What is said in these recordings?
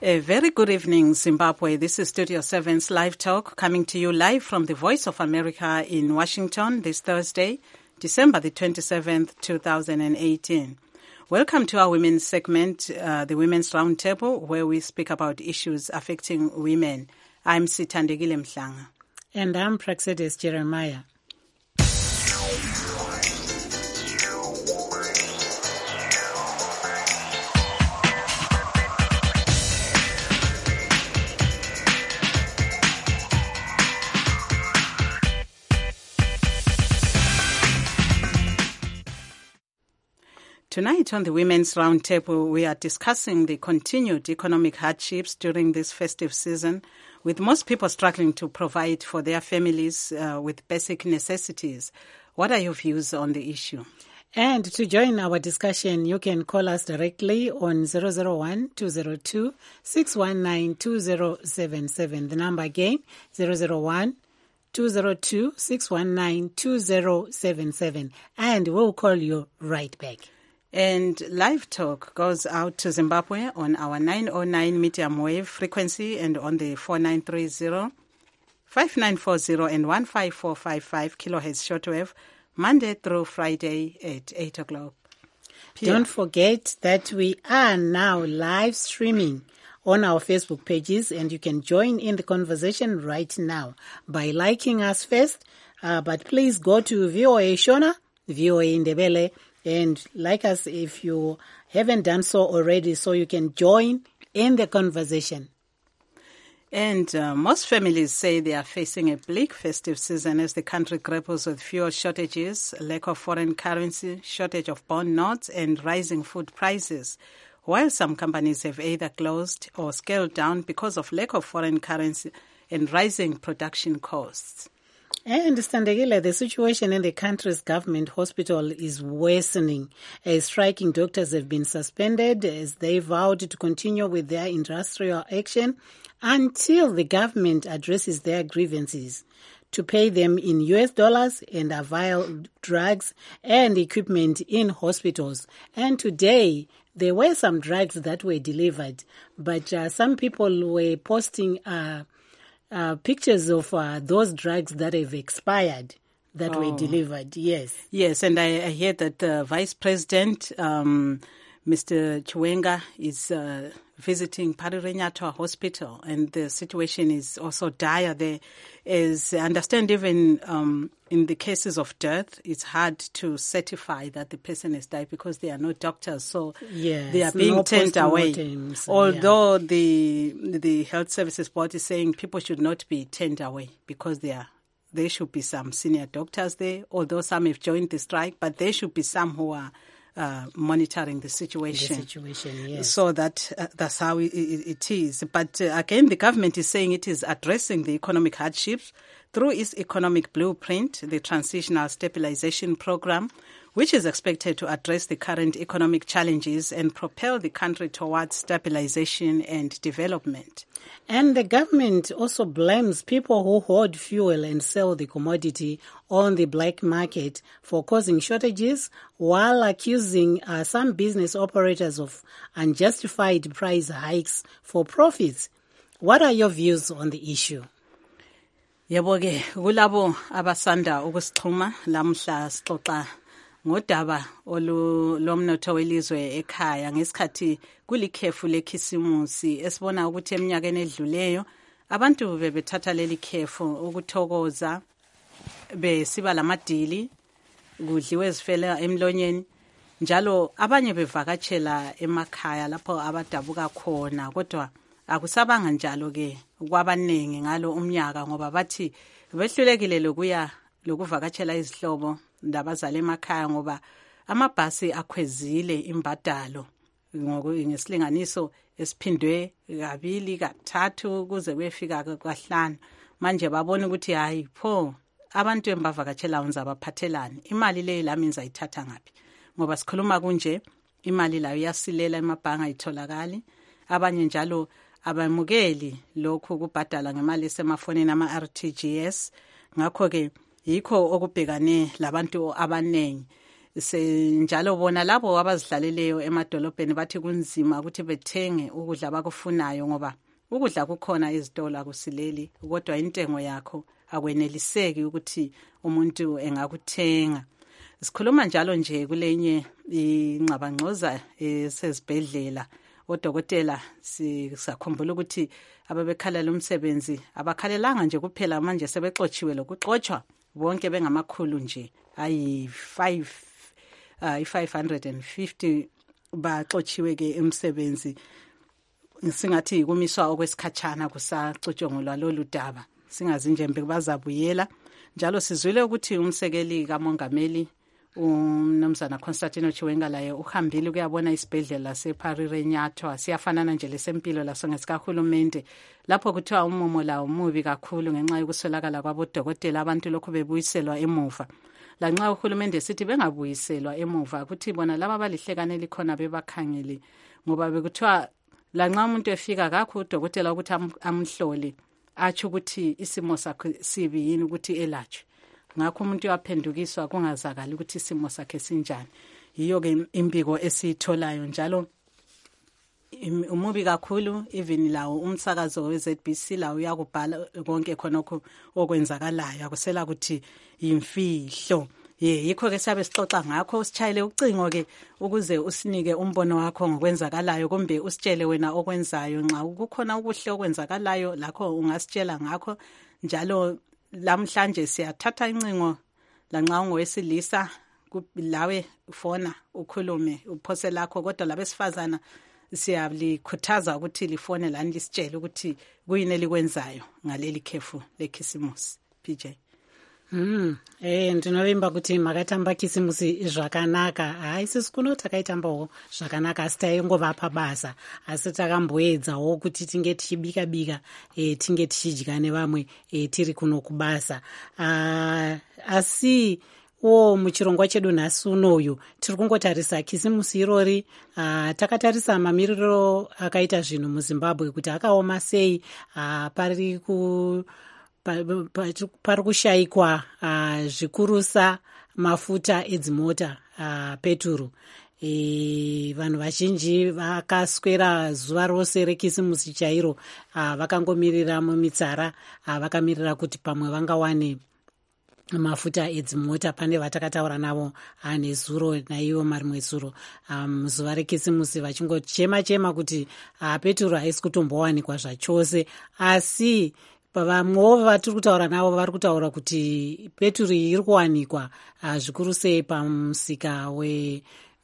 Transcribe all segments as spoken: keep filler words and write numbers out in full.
A very good evening, Zimbabwe. This is Studio seven's Live Talk, coming to you live from the Voice of America in Washington this Thursday, December the twenty-seventh, two thousand eighteen. Welcome to our women's segment, uh, the Women's Roundtable, where we speak about issues affecting women. I'm Sithandegile Mhlanga. And I'm Praxedes Jeremiah. Tonight on the Women's Roundtable, we are discussing the continued economic hardships during this festive season, with most people struggling to provide for their families uh, with basic necessities. What are your views on the issue? And to join our discussion, you can call us directly on zero zero one, two zero two, six one nine, two zero seven seven. The number again, zero zero one, two zero two, six one nine, two zero seven seven. And we'll call you right back. And Live Talk goes out to Zimbabwe on our nine oh nine medium wave frequency and on the four nine three zero, five nine four zero and one five four five five kilohertz shortwave, Monday through Friday at eight o'clock. Pia. Don't forget that we are now live streaming on our Facebook pages, and you can join in the conversation right now by liking us first. Uh, but please go to V O A Shona, V O A Ndebele, and like us if you haven't done so already, so you can join in the conversation. And uh, most families say they are facing a bleak festive season as the country grapples with fuel shortages, lack of foreign currency, shortage of bond notes, and rising food prices. While some companies have either closed or scaled down because of lack of foreign currency and rising production costs. And Sithandegile, the situation in the country's government hospital is worsening as striking doctors have been suspended as they vowed to continue with their industrial action until the government addresses their grievances, to pay them in U S dollars and avail drugs and equipment in hospitals. And today, there were some drugs that were delivered, but uh, some people were posting uh, uh, pictures of uh, those drugs that have expired that oh. were delivered, yes. Yes, and I, I hear that the Vice President, um, Mister Chiwenga, is uh, visiting Parirenyatua Hospital, and the situation is also dire there. As I understand, even um, in the cases of death, it's hard to certify that the person has died because there are no doctors, so yes, they are being no turned away. Although yeah. the the Health Services Board is saying people should not be turned away because they are there should be some senior doctors there, although some have joined the strike, but there should be some who are Uh, monitoring the situation, the situation yes. so that uh, that's how it, it, it is. But uh, again, the government is saying it is addressing the economic hardships through its economic blueprint, the Transitional Stabilization Program, which is expected to address the current economic challenges and propel the country towards stabilization and development. And the government also blames people who hoard fuel and sell the commodity on the black market for causing shortages, while accusing uh, some business operators of unjustified price hikes for profits. What are your views on the issue? Yebo ke kulabo abasanda ukusixhuma lamhla sixoxa ngodaba olomnotho welizwe ekhaya ngesikhathi kulikhefu lekhisimusi esibona ukuthi eminyakeni edluleyo abantu bebethatha leli khefu ukuthokoza besiba lamadili kudliwe ezifela emlonyeni njalo abanye bevakatshela emakhaya lapho abadabuka khona, kodwa akusabanga njalo ke kwabanengi ngalo umnyaka ngoba bathi behlulekile lokuya lokuvakatshela izihlobo ndabazali emakhaya ngoba amabhasi akhwezile imbadalo ngesilinganiso esiphindwe kabili kathathu kuze kuyefika kwahlanu. Manje babona ukuthi hayi pho abantu embavakatshela unzabaphathelani, imali leyo lami ngizayithatha ngaphi ngoba sikhuluma kunje imali layo yasilela emabhanga itholakali. Abanye njalo abamukeli lokhu kubhadala ngemali esemafonini ama R T G S, ngakho ke yikho okubhekane labantu abanengi. senjalo bona labo abazidlaleleyo emadolobheni bathi kunzima ukuthi bethenge ukudla bakufunayo ngoba ukudla kukhona ezitolo akusileli kodwa intengo yakho akweneliseki ukuthi umuntu engakuthenga. Sikhuluma njalo nje kulenye ingxabangxoza esezibhedlela odokotela sisakhumbula ukuthi ababekhalela umsebenzi abakhalelanga nje kuphela manje sebexotshiwe lokuxotshwa bonke bengamakhulu nje ayi five uh, five hundred fifty baxotshiwe ke umsebenzi singathi kumiswa okwesikhatshana kusacutshungulwa lolu daba singazi nje mbe bazabuyela. Njalo sizwile ukuthi umsekeli kamongameli uMnumzana Constantino Chiwenga laye uhambile kuyabona isibhedlela seParire Nyathwa siyafanana nje lesempilo laso ngesikahulumende lapho kuthiwa umumo lawo umubi kakhulu ngenxa yokuswelakala kwabodokotela abantu lokhu bebuyiselwa emuva. Lanxa uhulumende sithi bengabuyiselwa emuva ukuthi bona laba balihlekane likhona bebakhangele ngoba bekuthiwa lanxa umuntu efika kakho udokotela ukuthi amhlole atsho ukuthi isimo sakhe sibi yini ukuthi elatshwe. Ngakho umuntu uyaphendukiswa kungazakala ukuthi isimo sakhe sinjani. Yiyo ke impiko esitholayo njalo umubi kakhulu even lawo umsakazo we-Z B C lawo uyakubhala konke khonokho okwenzakalayo akusela ukuthi imfihlo. Ye yikho ke sabe sixoxa ngakho usitshayile ucingo ke ukuze usinike umbono wakho ngokwenzakalayo kumbe usitshele wena okwenzayo nxa kukhona ukuhle okwenzakalayo lakho ungasitshela ngakho. Njalo lamhlanje siyathatha incingo lanxa ungowesilisa lawe fona ukhulume uphose lakho kodwa labesifazana siyalikhuthaza ukuthi lifone lani lisitshele ukuthi kuyini elikwenzayo ngaleli khefu lekhisimusi. P J Mm, eh ndinovimba kuti makatamba kisimusi zvakanaka. Hayi sisi kuno takaitambawo zvakanaka asi taingova basa asi takamboedzawo kuti tinge tichibika bika eh tinge tichidya nevamwe eh tiri kuno kubasa. Ah asi wo muchirongwa chedu nhasi unoyu tiri kungotarisa kisimusi irori. Uh, takatarisa mamiriro akaita zvinhu muZimbabwe kuti akaoma sei. Uh, pari ku pari kushayikwa uh, zvikurusa mafuta edzimota uh, peturu. E, vanhu vazhinji vakaswera zuva rose rekisimusi chairo uh, vakangomirira mumitsara uh, vakamirira kuti pamwe vangawane mafuta edzimota. Pane vatakataura navo uh, nezuro naivo marimwe zuro um, zuva rekisimusi vachingochema chema kuti uh, peturu haisi kutombowanikwa zvachose, asi vamwewo vatiri kutaura navo vari kutaura kuti peturu iri kuwanikwa uh, zvikuru sei pamusika we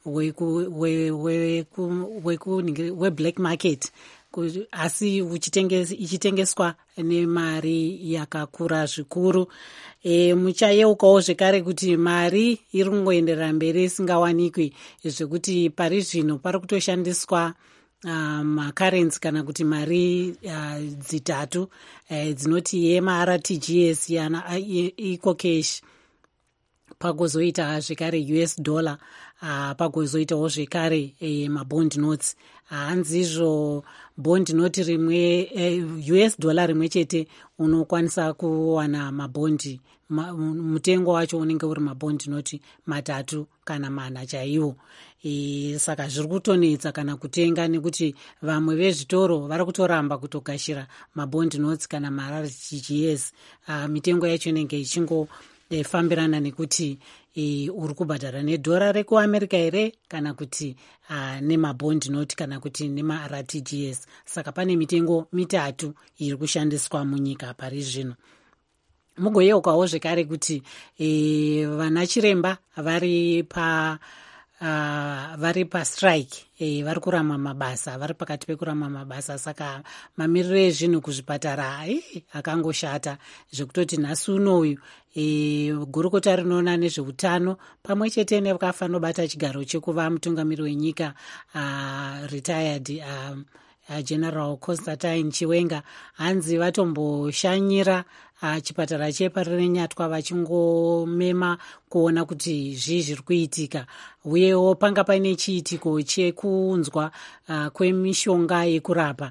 weblack market asi ichitengeswa nemari yakakura zvikuru. E, muchayeukawo zvekare kuti mari iri kungoenderera mberi isingawanikwi zvekuti pari zvino pari kutoshandiswa makarenzi um, kana kuti mari uh, dzitatu uh, dzinoti yema-R T G S yana eco cash, pagozoita zvekare U S dollar, uh, pagozoitawo zvekare uh, mabond notes. Hanzi izvo bond note rimwe uh, U S dollar rimwe chete unokwanisa kuwana mabondi ma, mutengo wacho unenge uri mabondi note matatu kana mana chaiwo. E, saka zviri kutonetsa kana kutenga nekuti vamwe vezvitoro vari kutoramba kutogashira mabondi notes kana ma-R T G S. Uh, mitengo yacho inenge ichingofambirana nekuti e, uri kubhadhara nedhora rekuamerica here kana kuti uh, nemabondi note kana kuti nema-R T G S. Saka pane mitengo mitatu iri kushandiswa munyika pari zvino. Mugoyeukawo zvekare kuti e, vana chiremba vari pa Uh, vari pastrike e, vari kurama mabasa, vari pakati pekurama mabasa. Saka mamiriro ezvinhu kuzvipatara e, akangoshata zvekutoti nhasi unoyu e, gurukota rinoona nezveutano pamwe chete nevakafanobata chigaro chekuva mutungamiri wenyika uh, retired uh, uh, General Constantine Chiwenga hanzi vatomboshanyira Uh, chipatara cheParire Nyatwa vachingomema kuona kuti zvii zviri kuitika, uyewo panga paine chiitiko chekunzwa uh, kwemishonga yekurapa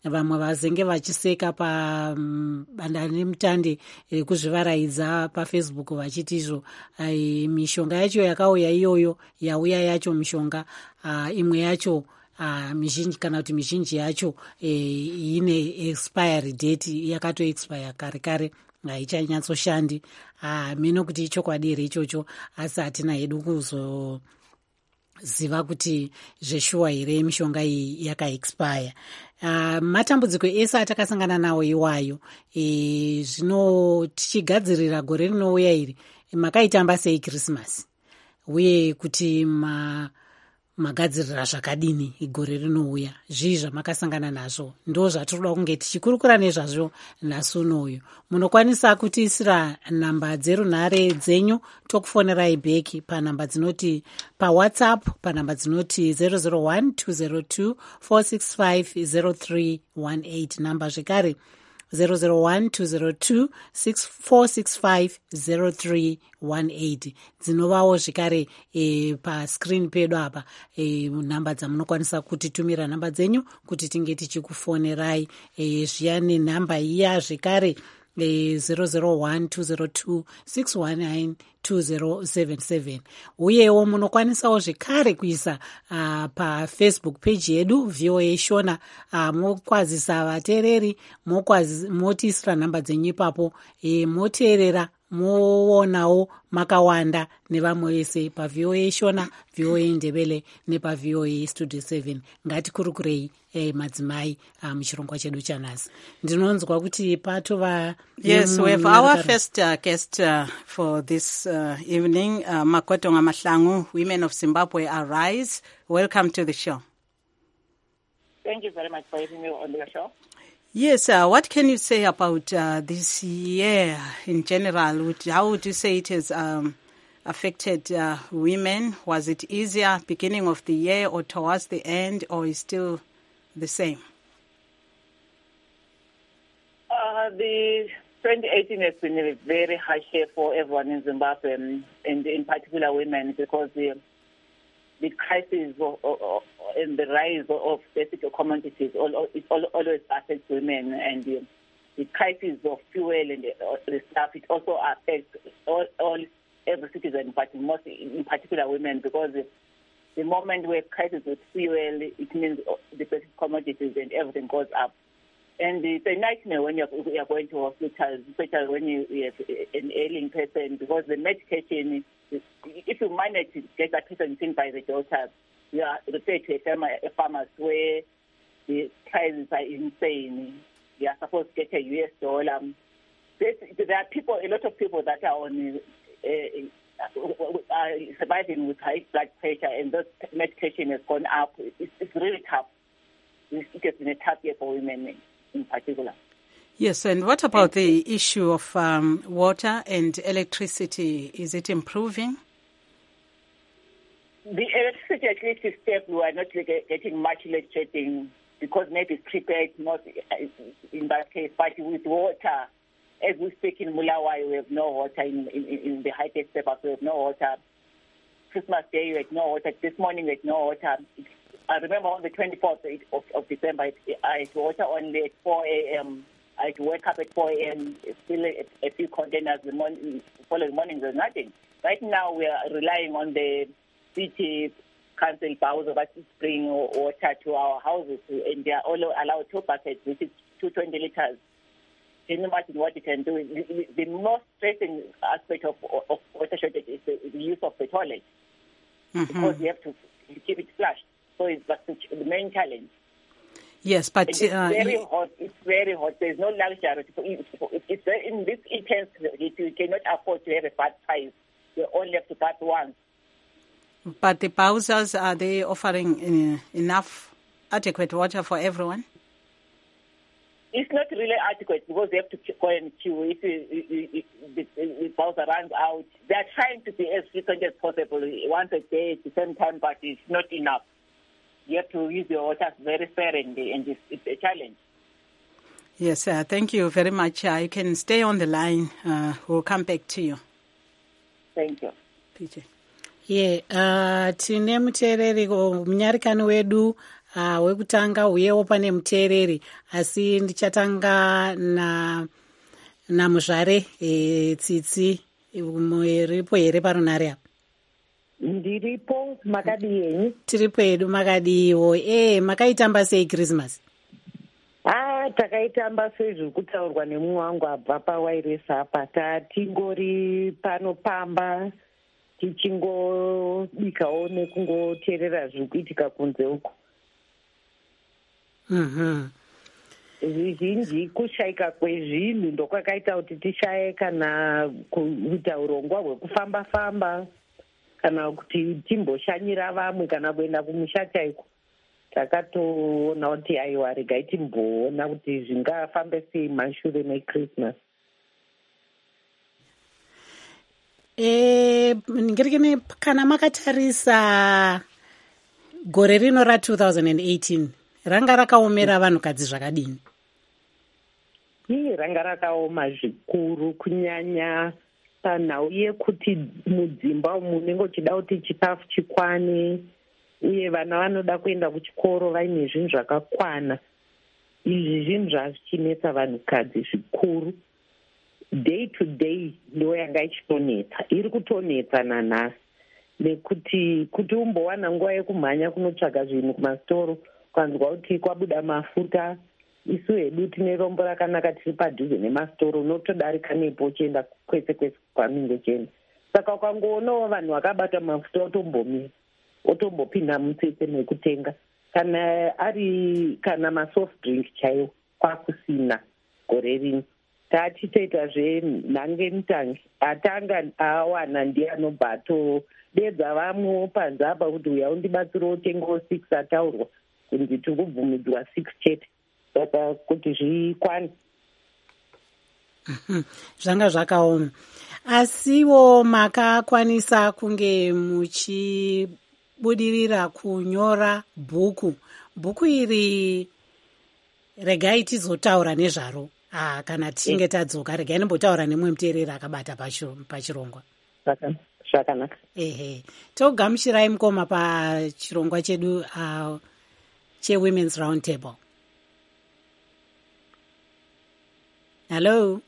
vamwe vazenge vachiseka pabanda nemutande kuzvivaraidza pafacebook vachiti izvo mishonga yacho yakauya iyoyo yauya yacho mishonga imwe yacho mizhinji kana kuti mizhinji yacho ine expiry date yakatoexpire kare kare haichanyatsoshandi. Mino kuti ichokwadi here ichocho, asi hatina hedu kuzoziva kuti zveshuwa here mishonga iyi yakaexpire. Uh, matambudziko ese atakasangana nawo iwayo e, zvino tichigadzirira gore rinouya iri makaitamba sei Christmas uye kuti ma magadzirira zvakadini igore rinouya, zvii zvamakasangana nazvo? Ndo zvatinoda kunge tichikurukura nezvazvo nhasi unoyu. Munokwanisa kutiisira namba dzerunhare dzenyu tokufonerai bheki panhamba dzinoti pawhatsapp panhamba dzinoti zero zero one two zero two four six five zero three one eight, namba zvekare zero zero one two zero two six four six five zero three one eight. Dzinovawo zvekare e, pascreen pedu apa e, namba dzamunokwanisa kutitumira namba dzenyu kuti tinge tichikufonerai e, zviyani namba iya zvekare e, zero zero one two zero two six one nine two zero seven seven. Uyewo munokwanisawo zvekare kuisa uh, pafacebook page yedu V O A Shona, uh, mokwazisa vateereri motiisira namba dzenyu ipapo e, moteerera moonawo makawanda nevamwe vese paV O A Shona, V O A Ndebele nepaV O A Studio seven. Ngatikurukurei eh, madzimai uh, muchirongwa chedu chanhasi. Ndinonzwa kuti patova yes, we have our first uh, guest uh, for this uh, evening, uh, Makotonga Mahlangu, Women of Zimbabwe Arise. Welcome to the show. Thank you very much for having me on the show. Yes, uh, what can you say about uh, this year in general? How would you say it has um, affected uh, women? Was it easier beginning of the year or towards the end, or is still the same? Uh, the twenty eighteen has been a very harsh year for everyone in Zimbabwe, and, and in particular women, because the the crisis of, of, and the rise of basic commodities all, it all, always affects women, and the, the crisis of fuel and the, the stuff, it also affects all, all every citizen, but most in particular women, because the, the moment we have crisis with fuel, it means the basic commodities and everything goes up. And it's a nightmare when you're, you're going to hospitals, especially when you, you have an ailing person, because the medication, if you manage to get that person seen by the doctor, you are referred to a, farmer, a pharmacy where the prices are insane. You are supposed to get a U S dollar. There's, there are people, a lot of people that are on uh, are surviving with high blood pressure, and that medication has gone up. It's, it's really tough. It has been a tough year for women in particular. Yes, and what about the issue of um, water and electricity? Is it improving? The electricity at least is stable. We are not getting much electricity because maybe it's prepared, not in that case. But with water, as we speak in Mulawai, we have no water. In, in, in the high-tech step-up, we have no water. Christmas Day, we had no water. This morning, we had no water. I remember on the twenty-fourth of, of December, I had water only at four a.m. I had to wake up at four a.m., still a, a few containers. The morning, following morning, there's nothing. Right now, we are relying on the city council powers of us to bring water to our houses, and they are all allowed two buckets, which is two twenty liters. Can you imagine what you can do? The, the most stressing aspect of, of water shortage is the, the use of the toilet, mm-hmm. because you have to keep it flushed. So it's that's the main challenge. Yes, but it's uh, very hot. It's very hot. There's no luxury. It's very, in this intense heat, you cannot afford to have a bath twice. You only have to bath once. But the Pausas, are they offering uh, enough adequate water for everyone? It's not really adequate because they have to go and queue. If the, the Pausa runs out, they are trying to be as frequent as possible, once a day at the same time, but it's not enough. You have to use your water very sparingly, and it's, it's a challenge. Yes, uh, thank you very much. Uh, you can stay on the line. Uh, we'll come back to you. Thank you. P J. Ye, uh, tine muteereri munyarikani wedu uh, wekutanga uyewo pane muteereri, asi ndichatanga na namuzvare e, Tsitsi. Muripo here parunare apa? Ndiripo. Makadii henyu? Tiripo hedu. Makadiiwo. E, makaitamba sei Christmas? Ah, takaitamba sezviri kutaurwa nemumwe wangu abva pawairesa apa. Tatingori panopamba tichingodikawo nekungoteerera zviri kuitika kunze uko. Mhm. Zvizhinji kushayika kwezvinhu ndokwakaita kuti tishaye kana kuita urongwa hwekufamba famba kana kuti timboshanyira vamwe kana kuenda kumusha chaiko. Takatoona kuti aiwa regai timboona kuti zvingafambe sei mashure meChristmas. E, ngirikini kana makatarisa gore rino ra two thousand eighteen ranga rakaomera vanhukadzi zvakadini? Ii ranga rakaoma zvikuru, kunyanya panhau yekuti mudzimba munenge uchida kuti chikafu chikwane uye vana vanoda kuenda kuchikoro vaine zvinhu zvakakwana. Izvi zvinhu zvazvichinetsa vanhukadzi zvikuru. Day to day ndo yanga ichitonetsa, iri kutonetsa nanhasi, nekuti kuti umbowana nguva yekumhanya kunotsvaga zvinhu kumasitoro, kwanzwa kuti kwabuda mafuta, isu hedu tine rombo rakanaka tiri padhuze nemasitoro, unotodarika nepo uchienda kwese kwese kwaminge uchienda. Saka ukangoonawo vanhu vakabata mafuta otombomira, otombopinda mutsetse mekutenga, kana ari kana masoft drink chaiwo kwakusina gore rino. Tachitoitazve nhange mutangi, atanga awana ndiye anobva atodedza vamwewo panze apa kuti uya undibatsira utengawo six ataurwa kunzi tiri kubvumidzwa six chete. Saka kuti zvikwane zvanga zvakaoma. Asiwo makakwanisa kunge muchibudirira kunyora bhuku. Bhuku iri regai tizotaura nezvaro. Ah, kana tichinge tadzoka regai nimbotaura nemumwe muteereri akabata pachirongwa. Zvakanaka. Ehe. Togamushirai mukoma pachirongwa chedu uh, cheWomen's Round Table. Hello.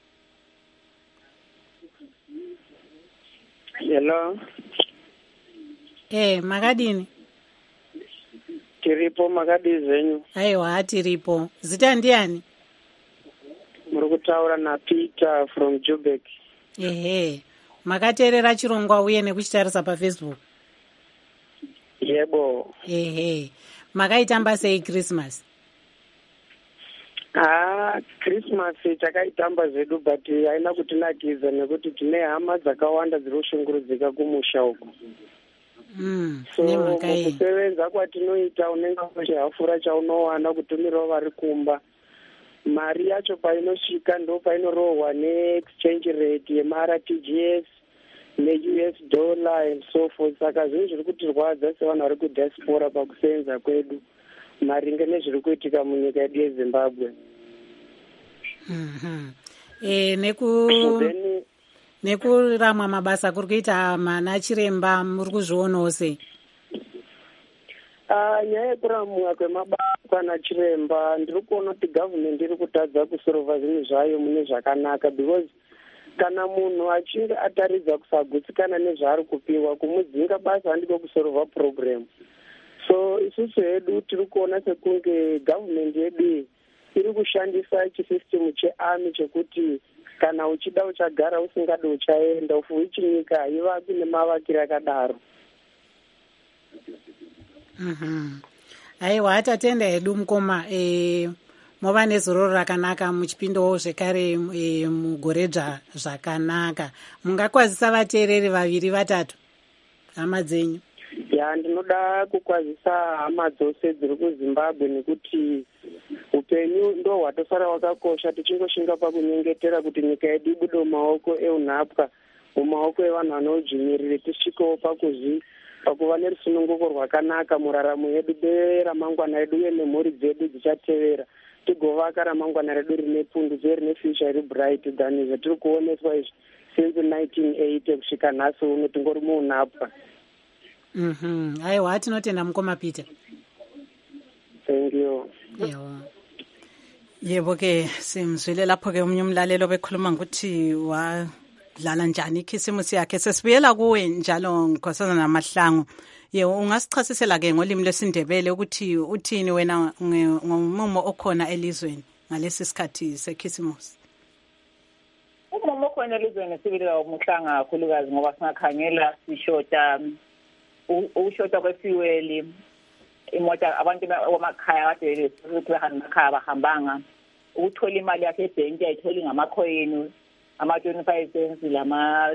Hello. Eh, makadini? Tiripo. Makadii zvenyu? Aiwa, tiripo. Zita ndiani? Muri kutaura naPeter from Joburg. Ehe. Makateerera chirongwa uye nekuchitarisa paFacebook? Yebo. Ehe. Makaitamba sei Christmas? Ah, Christmas takaitamba zvedu but haina kutinakidza nekuti tine hama dzakawanda dziri kushungurudzika kumusha uko. Mm, so kusevenza kwatinoita unenge uchihafura chaunowana kutumirawo vari kumba. Mari yacho painosvika ndo painorohwa neexchange rate yema-R T G S ne-U S dollar and so forth. Saka zvinhu zviri kutirwadza sevanhu vari kudiaspora pakusevenza kwedu maringe nezviri kuitika munyika yedu yeZimbabwe. Mhm. Eh, neku nekuramwa mabasa kuri kuita mana chiremba muri kuzvionawo sei? Ah, nyaya yekuramwa kwemabasa kana chiremba ndiri kuona kuti government iri kutadza kusorova zvinhu zvayo mune zvakanaka, because kana munhu achinge ataridza kusagutsikana nezvaari kupiwa, kumudzinga basa handiko kusorova problem. So isusu hedu tiri kuona sekunge government yedu iri kushandisa chisystem chearmy chekuti kana uchida uchagara, usingadi uchaenda, ufu ichinyika haivaki nemavakiro akadaro. Mhm. Aiwa, tatenda hedu mukoma, eh mova nezororo rakanaka muchipindawo zvekare e, mugore zvakanaka. Mungakwazisa vateereri vaviri vatatu hama dzenyu? Ya, ndinoda kukwazisa hama dzose dziri kuZimbabwe nekuti upenyu ndo hwatosara wakakosha, tichingoshinga pakunyengetera kuti nyika yedu ibude mumaoko eunhapwa, mumaoko evanhu vanodzvinyirire, tisvikewo pakuzvi pakuva nerusununguko rwakanaka muraramo yedu beramangwana redu uye nemhuri dzedu dzichatevera, tigovaka ramangwana redu rine pundutso rine future iri bright than zvatiri kuoneswa izvi since nineteen eighty kusvika nhasi uno tingori muunhapwa. Mhm. Aiwa, tinotenda mukoma Peter. Thank you. Yebo. Yebo ke simzwile lapho ke umnye umlalelo bekhuluma ukuthi wadlala njani ikhisimusi yakhe. Sesibuyela kuwe njalo Nkosazana Mahlangu. Yebo ungasichasisela ke ngolimi lwesiNdebele ukuthi uthini wena ngomumo okhona elizweni ngalesi sikhathi sekhisimusi. Umumo okhona elizweni sibili umuhlanga kakhulukazi ngoba singakhangela sishota ushota kwefuel. Imota abantu bamakhaya kade behamba emakhaya bahambanga ukuthola imali yakhe ebhenki ayithola ngamakhoyini ama twenty-five cents lama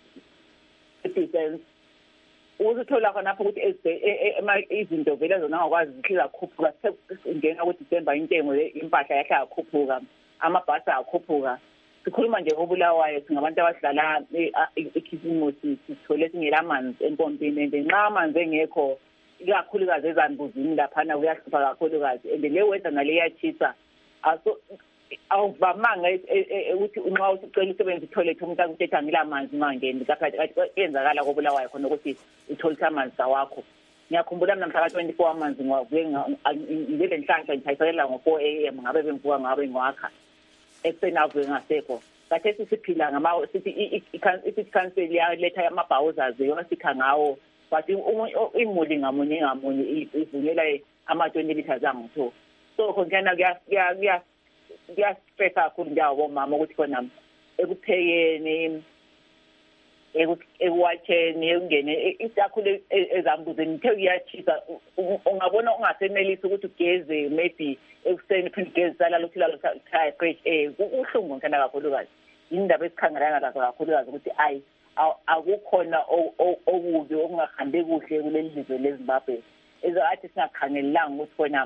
fifty cents uzithola khona lapho ukuthi izinto vele zona ngakwazi zihlila khuphuka ngena ku December intengo impahla yakhe yakhuphuka amabhasi akhuphuka sikhuluma nje ngobulawayo singabantu abahlala ekhisimusi sithole singela amanzi empompini ngenxa amanzi engekho ikakhulukazi ezambuzini laphana kuyahlupha kakhulukazi and le weather nale yachisa aso awuvamanga ukuthi nxa usicela usebenza i-toilet umuntu akuthetha ngila manzi mangeni kathi kwenzakala kobulawayo khona ukuthi utholisa amanzi awakho. Ngiyakhumbula mina mhla twenty-four amanzi ngwakuye ngile nhlanhla ngithayiselela ngo four a m ngabe bemvuka ngabe ngwakha esenavuke ngasekho kathi sisiphila ngama sithi i-city council yaletha amabhawuzers yona sikha ngawo but imuli ngamunye ngamunye ivunyela ama twenty liters angutho so khona kuya kuya kuya stress kakhulu njawo mama ukuthi khona ekuphekeni ekuwatheni ungene isakhulu ezambuzeni ithe kuyachisa ungabona ungasenelisi ukuthi ugeze maybe ekuseni phinde ugeze sala lokuhlala lokukhaya fresh air uhlungu nkana kakhulukazi indaba esikhangelana lazo kakhulukazi ukuthi ayi akukhona okubi okungahambe kuhle kuleli lizwe leZimbabwe ezathi singakhangelanga ukuthi khona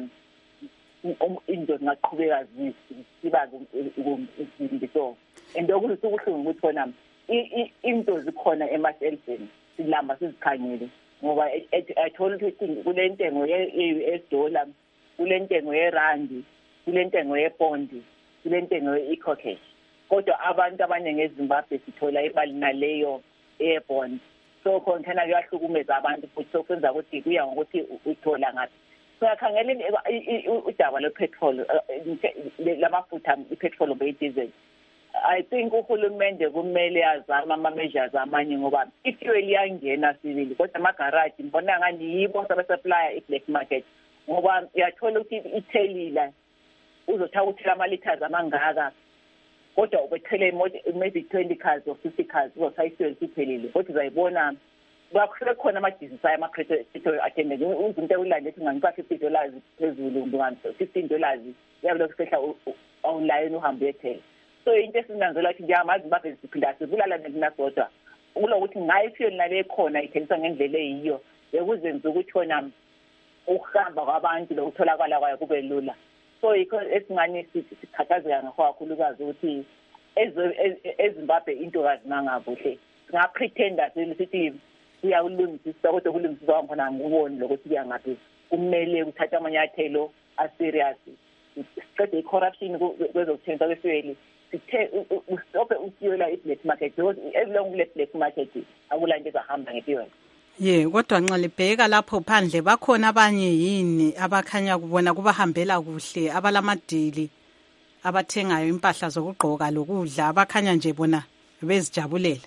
into zingaqhubeka ziba izimbiso and okuthi ukuhlungu ukuthi khona into zikhona emashelfini silamba sizikhangele ngoba athola ukuthi kule ntengo ye-U S dollar kule ntengo yerandi kule ntengo yepondi kule ntengo ye-eco cash kodwa abantu abaningi eZimbabwe sithola imali naleyo airborne so khona kuyahlukumeza abantu futhi sokwenza ukuthi kuya ngokuthi uthola ngathi siyakhangela udaba lwepetrol lamafutha ipetrol beyidiesel. I think uhulumende kumele azama ama measures amanye ngoba ifuel yangena sibili kodwa amagaraji mbona ngani yibo sabesupplier i-black market ngoba uyathola ukuthi ithelila uzothatha uthela ama liters amangaka kodwa ubethele maybe twenty cars or fifty cars uzosayisiwe siphelile kodwa uzayibona bakhona khona amabhizinisi ama petrol attendant uzinto ulande ethi nginika fifty dollars phezulu ngani fifteen dollars yabelo kusehla online uhambe ethela so into esinanzela ukuthi njengamazi babe siphinda sibulala nina kodwa ukulokuthi ngayi fuel nale khona ithelisa ngendlela eyiyo bekuzenza ukuthi khona ukuhamba kwabantu lokutholakala kwayo kube lula so ikho esingani sikhathazeka ngakho kakhulukazi ukuthi eZimbabwe into kazimanga kuhle nga pretender sithi kuyawulungisisa kodwa kulungiswa khona nguboni lokuthi kuyangaphi kumele kuthatha amanyathelo a serious siqede corruption kwezokuthenga kwefuel sithe usitophe usiyola i-black market because as long le black market akulanto ezahamba ngefuel. Ye kodwa nxa libheka lapho phandle bakhona abanye yini abakhanya kubona kubahambela kuhle abalamadili abathengayo impahla zokugqoka lokudla abakhanya nje bona bezijabulela?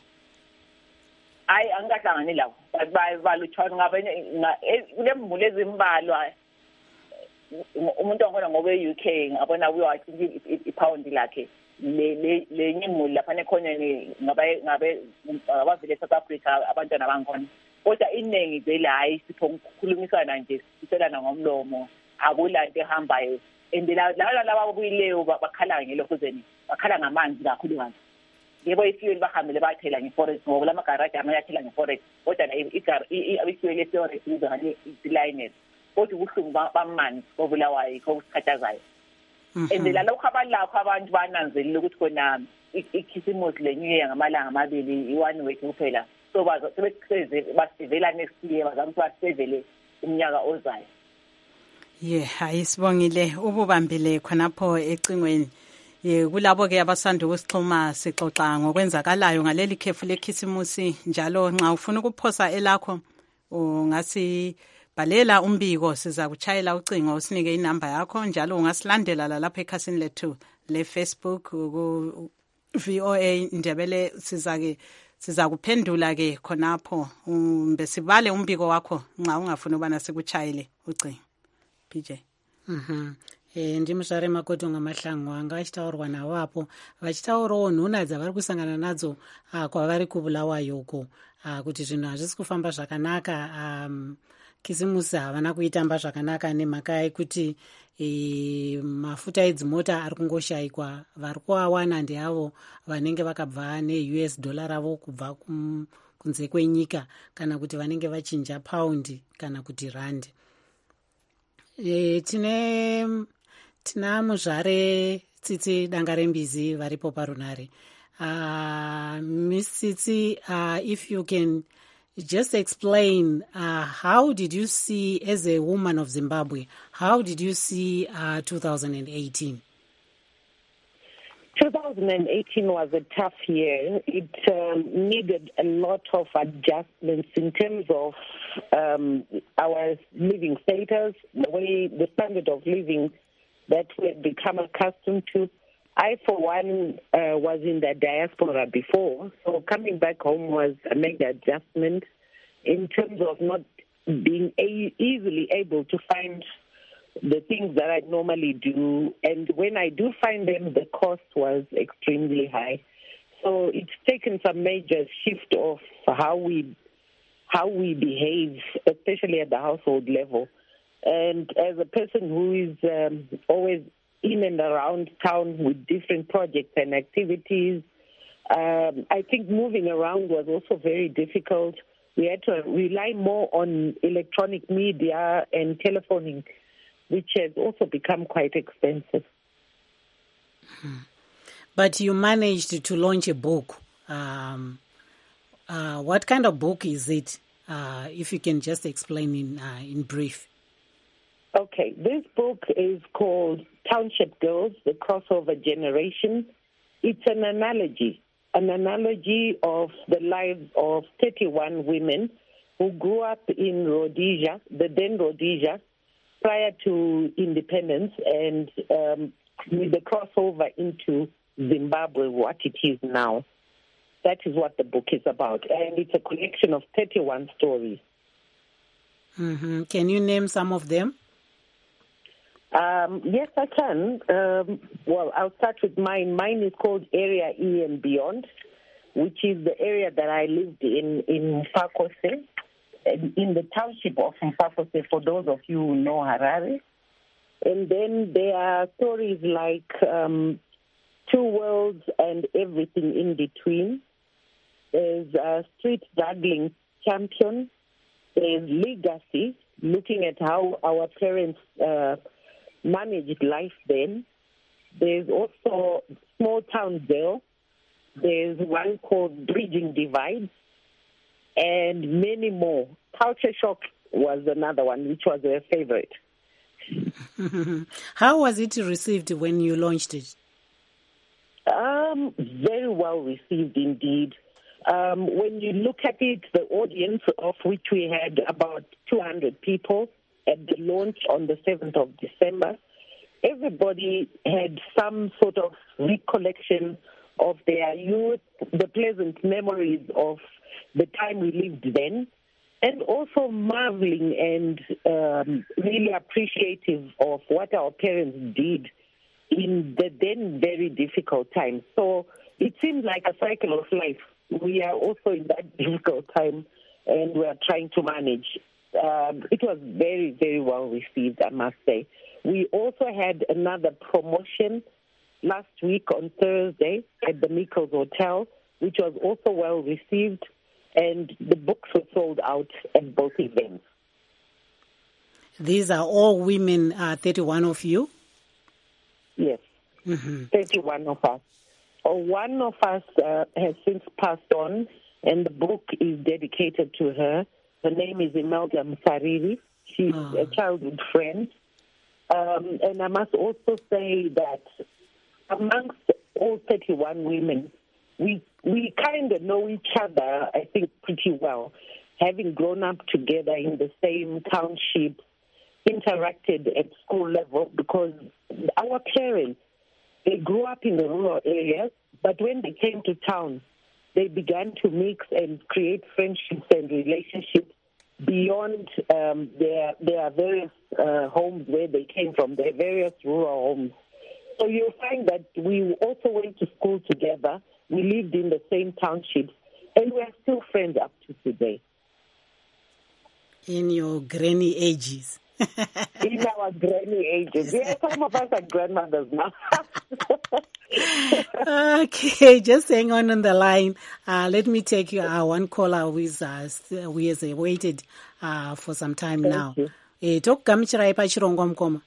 Hayi angikahlangani lapho balutshwana ngabe kulemvulo ezimbalwa umuntu ongona ngobe U K ngabona uyathi ipound lakhe le le nyimuli lapha nekhona ngabe ngabe abavile South Africa abantwana bangona kodwa iningi vela hayi siphonkhulumisana nje siselana ngomlomo akulanto ehambayo endela laba laba kuyileyo bakhala ngelokho zeni bakhala ngamanzi kakhulu kazi yebo ifuel bahambele bathela ngeforest ngoba lamagaraji amayathela ngeforest kodwa la ifuel eforest izangani iliners kodwa ubuhlungu bamanzi kobulawayo kokusikhathazayo endela lokho abalakho abantu bananzelela ukuthi khona ikhisimusi lenyuye ngamalanga amabili i-one week kuphela so bazo sebeseze basivela next year bazama basevele umnyaka ozayo. Ye hayi sibongile ububambile khonapho ecingweni. Ye kulabo ke abasanda ukusixhuma sixoxa ngokwenzakalayo ngaleli khefu lekhisimusi njalo nxa ufuna ukuphosa elakho ungasi bhalela umbiko, siza kuchayela ucingo usinike inamba yakho, njalo ungasilandela la lapha ekhasini lethu le Facebook ku V O A Ndebele. Sizake siza kuphendula ke khonapho, umbe sibale umbiko wakho nxa ungafuna ubana sikuchayele ucingo. P J. Mhm. Eh ndimushare makoto ngamahlangu anga achitaurwa nawo apo vachitaurawo nhuna dzavari kusangana nadzo uh, kwavari kubulawayo uko uh, kuti zvinhu hazvisi kufamba zvakanaka. um, kisimusi havana kuitamba zvakanaka nemhaka yekuti e, mafuta edzimota ari kungoshayikwa. Vari kuawana ndeavo vanenge vakabva ne-U S dollar ravo kubva kum, kunze kwenyika, kana kuti vanenge vachinja paundi kana kuti randi. E, tine tina muzvare Tsitsi Dangarembizi varipo parunare. Uh, Miss Tsitsi, uh, if you can just explain uh, how did you see, as a woman of Zimbabwe, how did you see uh, two thousand eighteen? two thousand eighteen was a tough year. It um, needed a lot of adjustments in terms of um, our living status, the way, the standard of living that we had become accustomed to. I, for one, uh, was in the diaspora before, so coming back home was a major adjustment in terms of not being a- easily able to find the things that I normally do. And when I do find them, the cost was extremely high. So it's taken some major shift of how we how we behave, especially at the household level. And as a person who is um, always in and around town with different projects and activities, um, I think moving around was also very difficult. We had to rely more on electronic media and telephoning, which has also become quite expensive. But you managed to launch a book. Um, uh, what kind of book is it? Uh, if you can just explain in uh, in brief. Okay, this book is called Township Girls, the Crossover Generation. It's an analogy, an analogy of the lives of thirty-one women who grew up in Rhodesia, the then Rhodesia, prior to independence, and um, with the crossover into Zimbabwe, what it is now. That is what the book is about, and it's a collection of thirty-one stories. Mm-hmm. Can you name some of them? Um, yes, I can. Um, well, I'll start with mine. Mine is called Area E and Beyond, which is the area that I lived in, in Mfakose, in the township of Mfakose, for those of you who know Harare. And then there are stories like um, Two Worlds and Everything in Between. There's a Street Juggling Champion. There's Legacy, looking at how our parents uh, managed life then. There's also Small Town Girl. There's one called Bridging Divides, and many more. Culture Shock was another one, which was their favorite. How was it received when you launched it? Um, very well received indeed. Um, when you look at it, the audience, of which we had about two hundred people at the launch on the seventh of December, everybody had some sort of recollection of their youth, the pleasant memories of the time we lived then, and also marveling and um, really appreciative of what our parents did in the then very difficult times. So it seems like a cycle of life. We are also in that difficult time, and we are trying to manage. Um, it was very, very well received, I must say. We also had another promotion last week on Thursday at the Mikkels Hotel, which was also well received, and the books were sold out at both events. These are all women, uh, thirty-one of you? Yes, mm-hmm. thirty-one of us. Oh, one of us uh, has since passed on, and the book is dedicated to her. Her name is Imelda Msariri. She's oh. a childhood friend. Um, and I must also say that amongst all thirty-one women, we we kind of know each other, I think, pretty well. having grown up together in the same township, interacted at school level, because our parents, they grew up in the rural areas, but when they came to town, they began to mix and create friendships and relationships beyond um, their their various uh, homes where they came from, their various rural homes. So you'll find that we also went to school together, we lived in the same townships, and we're still friends up to today. In your granny ages. In our granny ages. Yeah, some of us are grandmothers now. Okay, just hang on on the line. Uh, let me take you uh, one caller who is uh, who has uh, waited uh, for some time Thank now. you. Eh, tokugamuchirai pachirongwa mukoma.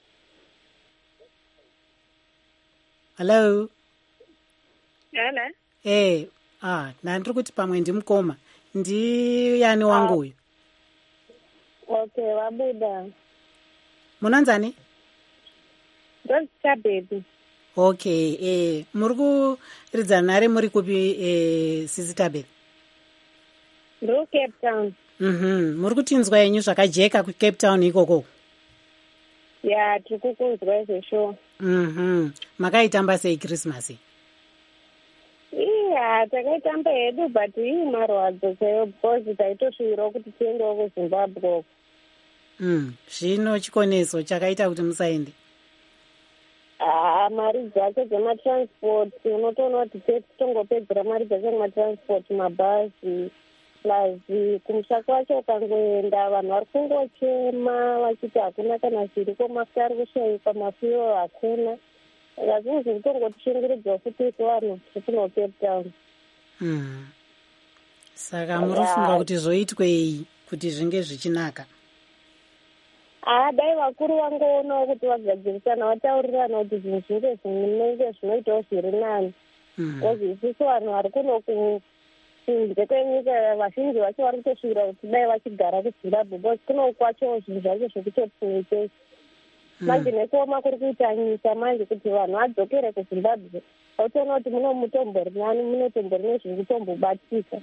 Hello. Hello. Eh, ah, nandiri kuti pamwe ndimukoma. Ndiyani wangu uyu? Okay, wabuda. Munanzani? Ndosita baby. Okay, eh, muri kuridzana nare muri kupi eh, Sister Beth? Ndiri Cape Town. Mhm, muri kutinzwa yenyu zvakajeka kuCape Town ikoko? Ya, tiri kukunzwa izvesho. Mhm, makaitamba sei Christmas? Iya, takaitamba hedu but ii marwadzo chaiwo because taitoshuwirawo kuti tiendewo kuZimbabwe. Mm, zvino chikoneso chakaita kuti musaende? Ah, mari dzacho dzematransport, unotoona kuti titongopedzera mari dzacho nematransport, mabhazi, plus kumusha kwacho ukangoenda vanhu vari kungochema vachiti hakuna kana zviriko, mafuta ari kushaikwa, mafuiro hakuna. Saka zvinhu zvekutongotishungurudzwa futi isu vanhu titino Cape Town. Mm. Saka murofunga kuti zvoitwei kuti zvinge zvichinaka? Ah, dai vakuru vangoonawo kuti vagadzirisana vataurirana kuti zvinhu zvinge zvinenge zvinoitawo zviri nani. Because isusu vanhu vari kuno kunze kwenyika vazhinji vacho vari kutoshuwira kuti dai vachigara kuZimbabwe because kuno kwacho zvinhu zvacho zvekutopfumitei. Manje nekuoma kuri kuita nyika manje kuti vanhu vadzokere kuZimbabwe, autoona kuti muno mutombo rinani, muno tombo rine zviri kutombobatika.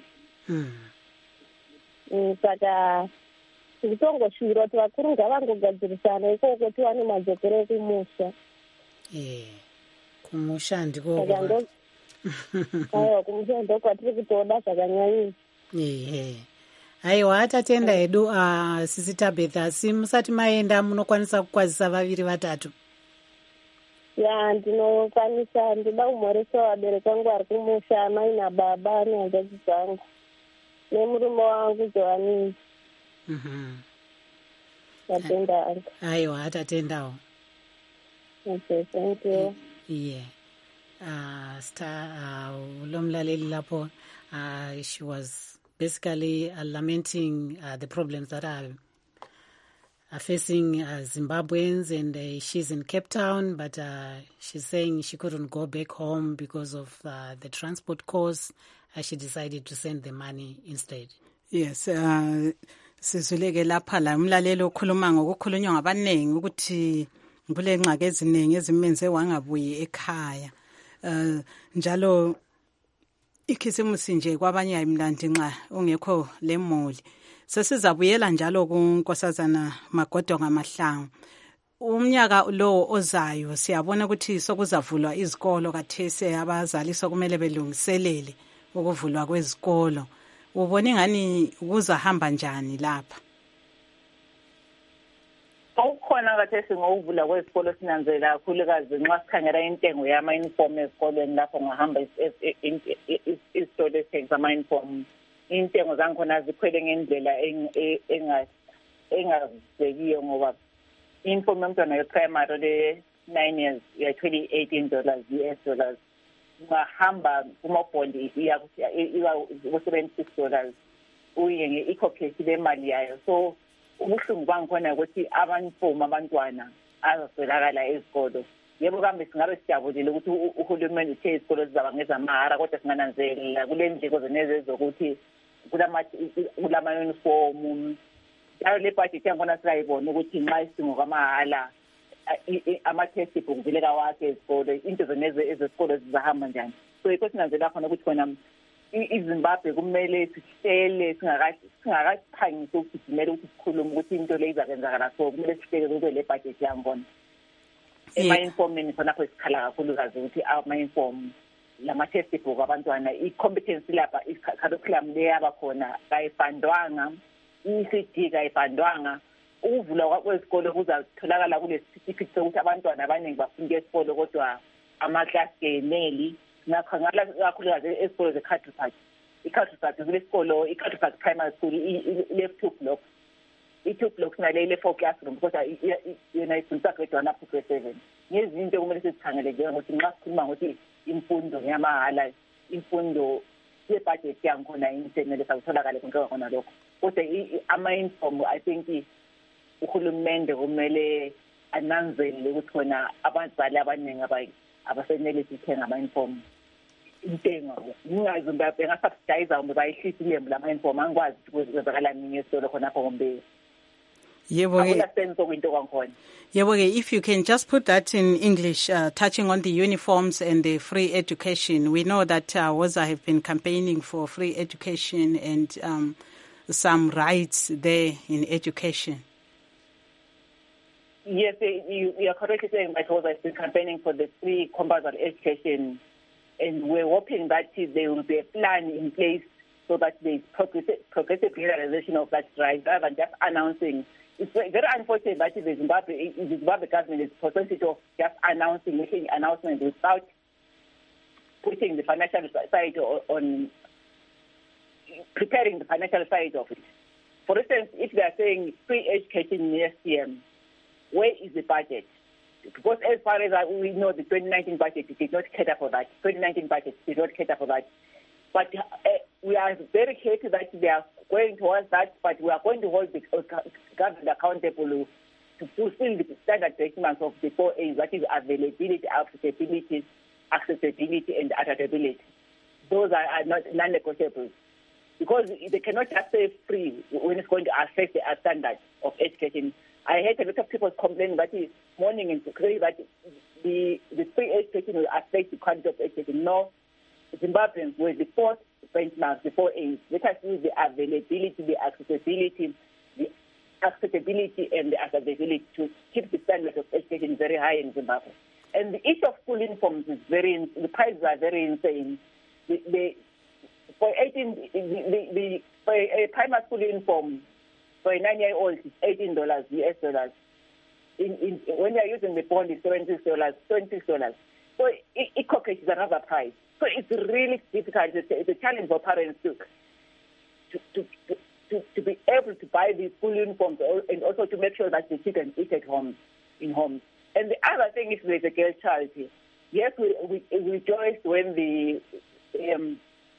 Saka tikutongoshuwira kuti vakuru ngavangogadzirisana ikoko tiwane madzokero ekumusha. Eh, kumusha ndiko. Aiwa, kumusha ndiko kwatiri kutoda zvakanyanyisa. Ehe. Aiwa, tatenda hedu uh, Sister Beth, asi musati maenda munokwanisa kukwazisa vaviri vatatu? Ya, ndinokwanisa, ndida kumhoresa vabereki vangu vari kumusha, amai nababa nehanzvadzi dzangu nemurume wangu Johanini. Mhm. Tatenda hangu. Aiwa, tatendawo. Okay, thank you. Yeah. Uh, star uh, ulomlaleli lapho, uh, she was basically uh, lamenting uh, the problems that are, are facing uh, Zimbabweans, and uh, she's in Cape Town, but uh, she's saying she couldn't go back home because of uh, the transport costs. Uh, she decided to send the money instead. Yes, uh, sizuleke lapha la umlaleli okhuluma ngokukhulunywa ngabanengi ukuthi kule ngxaki eziningi ezimenze wangabuyi ekhaya. Uh, njalo ikhisimusi nje kwabanye ayimlandi nxa ungekho lemuli. Sesizabuyela njalo kuNkosazana Magodo ngaMahlangu. Umnyaka lo ozayo siyabona ukuthi sokuzavulwa izikolo kathese, abazali sokumele belungiselele ukuvulwa kwezikolo. Ubona ngani kuzahamba njani lapha? Awukhona kathesi ngokuvula kwezikolo sinanzela kakhulukazi nxa sikhangela intengo yama-uniform ezikolweni lapho ngahamba isitolo esithengisa ama-uniform. Intengo zangikhona zikhwele ngendlela engazekiyo ngoba i-uniform yomntwana ye-primary le-nine years ya-twenty eighteen dollars U S dollars. Ungahamba kumabhondi iya ku-seventy-six dollars uye nge-eco-cash lemali yayo. So ubuhlungu bangikhona ukuthi abanifomu abantwana azaswelakala ezikolo. Yebo kambe singabe sijabulile ukuthi uhulumeni uthe izikolo zizaba ngezamahara, kodwa singananzelela kule ndleko zeneze zokuthi kulama-uniform. Njalo le budget yangikhona siyayibona ukuthi nxa isidingo kwamahala ama-textbook ngivuleka wakhe ezikolo, into zeneze ezikolo zizahamba njani. So yikho sinanzela khona ukuthi khona iZimbabwe kumele sihlele singakaphangisi ukugijimela ukuthi sikhulume ukuthi into le izakwenzakala, so kumele sihlele kube le budget yangona. Ema-informini khonapho esikhala kakhulukazi ukuthi ama-inform lama-textbook abantwana i-competency lapha i-curriculum le yaba khona kayifandwanga, i-E C D kayifandwanga. Ukuvulwa kwesikole kuzatholakala kule certificate sokuthi abantwana abaningi bafunda esikole kodwa ama-class keneli. Ngakhangala kakhulukazi esikole ze-Cadrepark. I-Cadrepark kulesikolo, i-Cadrepark Primary School ile-two blocks. I-two blocks nale ile-four classroom kodwa yona ifundisa grade one up to grade seven. Ngezinto kumele sizikhangele ngokuthi nxa sikhuluma ngokuthi imfundo yamahala, imfundo ye-budget yangikhona intenele sakutholakale konke khona lokho. Kodwa ama-inform I think uhulumende kumele ananzele ukuthi khona abazali abaningi abasenele sithenga ama-inform intengo. Ngingazimbabwe ngasubsidize kumbe bayihlisa ilembu lama-inform angikwazi ukuthi kwenzakala nini esitolo khonapho kumbe. Yebo, if you can just put that in English, uh, touching on the uniforms and the free education. We know that uh, WOZA have been campaigning for free education and um, some rights there in education. Yes, you, you are correctly saying that WOZA has been campaigning for the free compulsory education, and we're hoping that there will be a plan in place so that there is progressive, progressive realization of that right, rather than just announcing. It's very unfortunate that the Zimbabwe, the Zimbabwe government is percentage of just announcing, making announcements without putting the financial side on, preparing the financial side of it. For instance, if they are saying free education in S T M, where is the budget? Because as far as we know, the twenty nineteen budget did not cater for that. twenty nineteen budget did not cater for that. But uh, we are very happy that they are going towards that, but we are going to hold the government accountable to fulfill the standard requirements of the four A's, that is availability, accessibility, accessibility, and adaptability. Those are, are not non-negotiable. Because they cannot just say free when it's going to affect the standard of education. I heard a lot of people complaining that is morning and today that the, the free education will affect the quality of education. No, Zimbabweans were the fourth benchmark, the four A's. Let us use the availability, the accessibility, the accessibility and the accessibility to keep the standard of education very high in Zimbabwe. And the issue of school uniforms is very, the prices are very insane. The, the, for eighteen, the, the, the, for a primary school uniform, for a nine-year-old, it's eighteen dollars U S dollars. In, in, when you're using the bond, it's twenty-six dollars, twenty-six dollars. So e-cockage is another price. So it's really difficult. It's a challenge for parents to to, to, to, to be able to buy these school uniforms and also to make sure that the children eat at home, in homes. And the other thing is there's a girl child. Yes, we, we, we rejoiced when the um,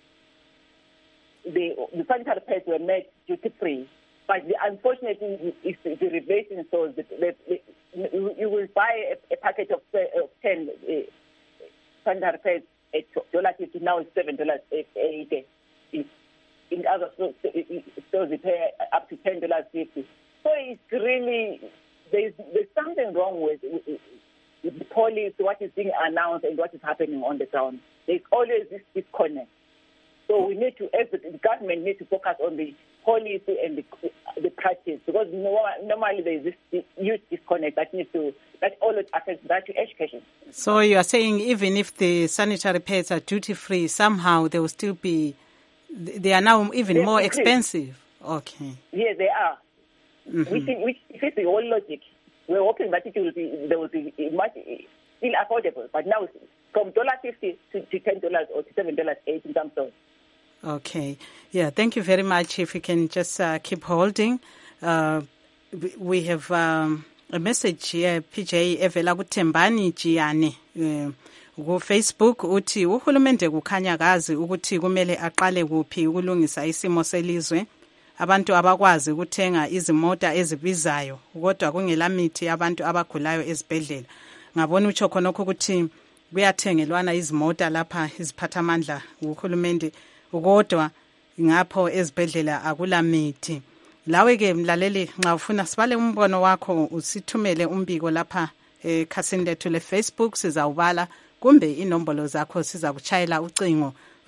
the, the sanitary pads were made duty-free. But the unfortunate thing is the, the reverse in stores. The, the, the, you will buy a, a packet of, uh, of ten uh, sanitary pads at one dollar fifty, now it's seven dollars eighty. In other stores, stores they pay up to ten dollars fifty. So it's really, there's, there's something wrong with, with, with the policy, what is being announced and what is happening on the ground. There's always this disconnect. So we need to, as the government needs to focus on the policy and the, the practice, because no, normally there is this huge disconnect that needs to, that always affects that to education. So you are saying even if the sanitary pads are duty-free, somehow they will still be, they are now even They're more expensive. Okay. Yes, they are. Mm-hmm. Which, which is the whole logic. We're hoping that it will be, they will be much still affordable, but now it's from one dollar fifty to, to ten dollars or to seven dollars eighty in some stores. Okay. Yeah, thank you very much. If we can just uh, keep holding. Uh, we have um, a message here, P J evela kuThembani Jiyane uh, ku Facebook uthi uhulumende kukhanya kazi ukuthi kumele aqale kuphi ukulungisa isimo selizwe. Abantu abakwazi ukuthenga izimota ezibizayo kodwa kungela mithi abantu abagulayo ezibhedlela. Ngabona utsho khonokho ukuthi kuyathengelwana izimota lapha iziphathamandla uhulumende ukodwa ngapho ezibhedlela akula mithi. Lawe ke mlaleli nxa ufuna sibale umbono wakho usithumele umbiko lapha ekhasini lethu le Facebook sizawubala kumbe inombolo zakho siza kuchayela ucingo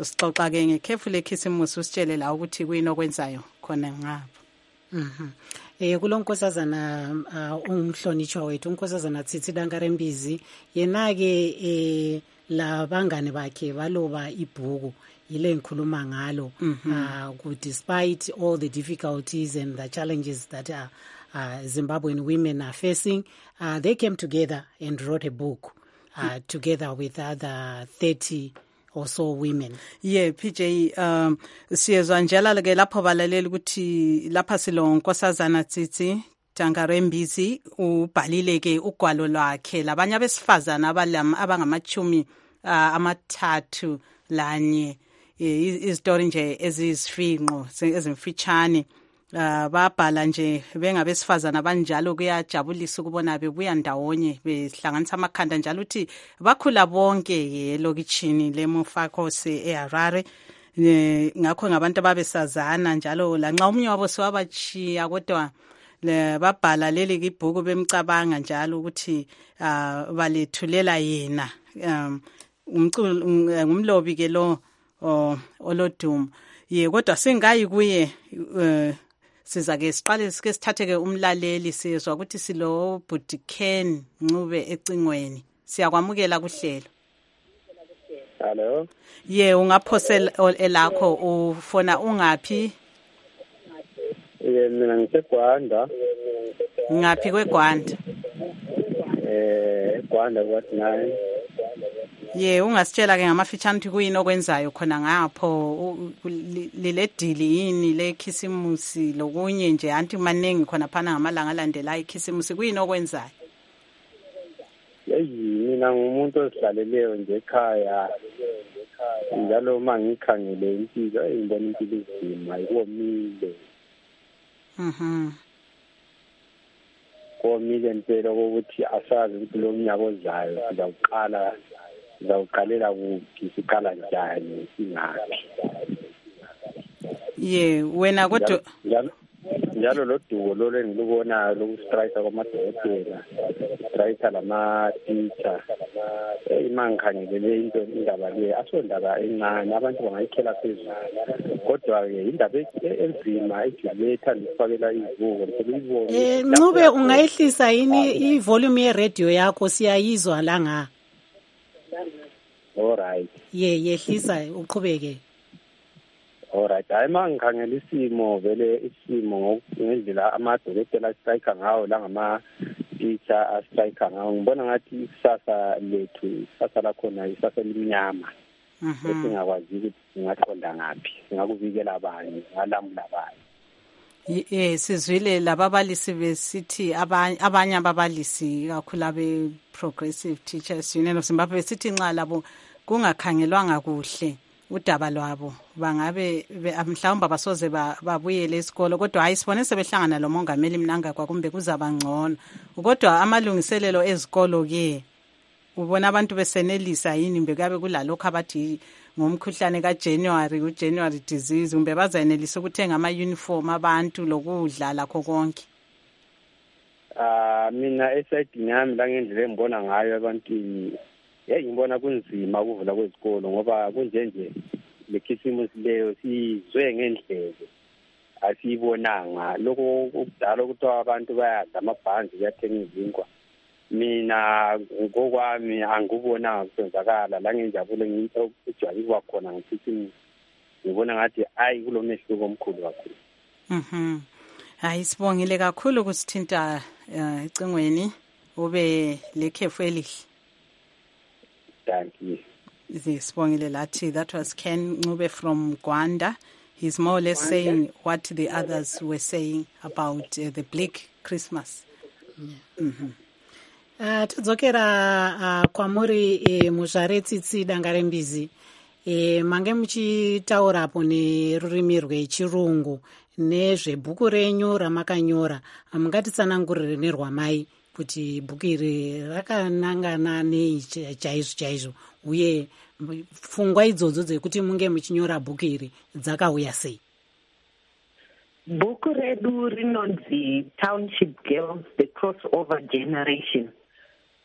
usixoxa ke ngekhefu lekhisimusi usitshele la ukuthi kuyini okwenzayo khona ngapha. Mhm. Eh kulonkosazana uh, umhlonishwa wethu unkosazana Tsitsi Dangarembisi yena ke eh la bangane bakhe baloba ibhuku yile ngikhuluma ngalo uh, ku despite all the difficulties and the challenges that uh, uh, Zimbabwean women are facing, uh, they came together and wrote a book uh, together with other thirty or so women. Yeah, P J, um siyezwa njalo ke lapho balalela ukuthi lapha silo nkosazana Tsitsi Dangarembisi ubhalile ke ugwalo lwakhe labanye abesifazana abalama abangamachumi uh, amathathu lanye izitori nje ezisifinqo ezimfitshane uh, babhala nje bengabesifazana abanjalo kuyajabulisa ukubona bebuya ndawonye behlanganisa amakhanda njalo uthi bakhula bonke elokitshini leMufakose eHarare ngakho ngabantu ababesazana njalo lanxa umunye wabo sewabachiya kodwa le babhala leli ibhuku bemcabanga njalo ukuthi uh, balethulela yena um umculo ngumlobi ke lo oh oloduma ye kodwa singayi kuye uh, siza ke siqale sike sithathe ke umlaleli sizwa ukuthi silo Budiken Ncube ecingweni siyakwamukela kuhlelo. Hello. Ye ungaphosela elakho ufona ungapi? Ye mina ngiseGwanda. Ngapi kweGwanda? Eh Gwanda what nine. Ye ungasitshela ke ngamafitshane ukuthi kuyini okwenzayo khona ngapho lile dili yini lekhisimusi lokunye nje anti maningi khona phana ngamalanga alandela ikhisimusi kuyini okwenzayo? Hey mina ngumuntu osidlaleleyo nje ekhaya njalo mangikhangele impilo engibona impilo izima ikomile. Mhm. Komile impela ukuthi asazi ukuthi lo mnyaka ozayo sizawuqala zawuqalela kuphi siqala njani singathi. Ye wena kodwa njalo lo duo lo lengilubona lokustrike kwamadokotela strike lama teacher imangikhangelele into indaba le asondaba encane abantu bangayikhela phezulu kodwa ke indaba enzima ejuleta ndifakela izibuko ngibone. Eh Ncube ungayihlisa yini ivolume ye radio yakho siyayizwa la nga? All right. Ye yehlisa uqhubeke. All right. Hayi mangikhangela isimo vele isimo ngendlela amadokotela strike ngawo la ngama teacher a strike ngawo ngibona ngathi ikusasa lethu isasa lakhona isasa elimnyama. Mhm. Singakwazi ukuthi ngaqonda ngapi ngakuvikela abanye ngalamula abanye. Eh sizwile lababalisi besithi abanye abanye ababalisi kakhulu abe Progressive Teachers Union of Zimbabwe besithi nxa labo kungakhangelwanga kuhle udaba lwabo bangabe mhlawumbe basoze babuyele esikolo kodwa hayi sibone sebehlangana lo mongameli Mnanga kwakumbe kuzaba ngcono kodwa amalungiselelo ezikolo ke ubona abantu besenelisa yini mbekabe kulalokho abathi ngomkhuhlane kaJanuary uJanuary disease umbe bazayenelisa ukuthenga ama uniform abantu lokudla lakho konke. Ah mina esayidini yami la ngendlela engibona ngayo abantwini hey ngibona kunzima ukuvula kwezikolo ngoba kunje nje lekhisimusi leyo sizwe ngendlebe asiyibonanga lokho ukudala ukuthi abantu bayadla amabhanzi kuyathenga izinkwa mina ngokwami angikubona kusenzakala la ngenjabulo ngiyinto ejwayele kwakhona ngithi ngibona ngathi ayi kulomehluko omkhulu kakhulu. Mhm. Hayi sibongile kakhulu ukusithinta ecingweni ube lekhefu elihle. Thank you. Sibongile lathi that was Ken Ncube from Gwanda. He's more or less saying what the others were saying about uh, the bleak Christmas. Yeah. Mhm. Uh, tudzokera uh, kwamuri e, muzvare Tsitsi Dangarembisi e, mange muchitaurapo nerurimi rwechirungu nezvebhuku renyu ramakanyora mungatitsanangurire nerwamai kuti bhuku iri rakanangana nei chaizvo chaizvo uye pfungwa idzodzo dzekuti munge muchinyora bhuku iri dzakauya sei? Bhuku redu rinonzi Township Girls, the Crossover Generation.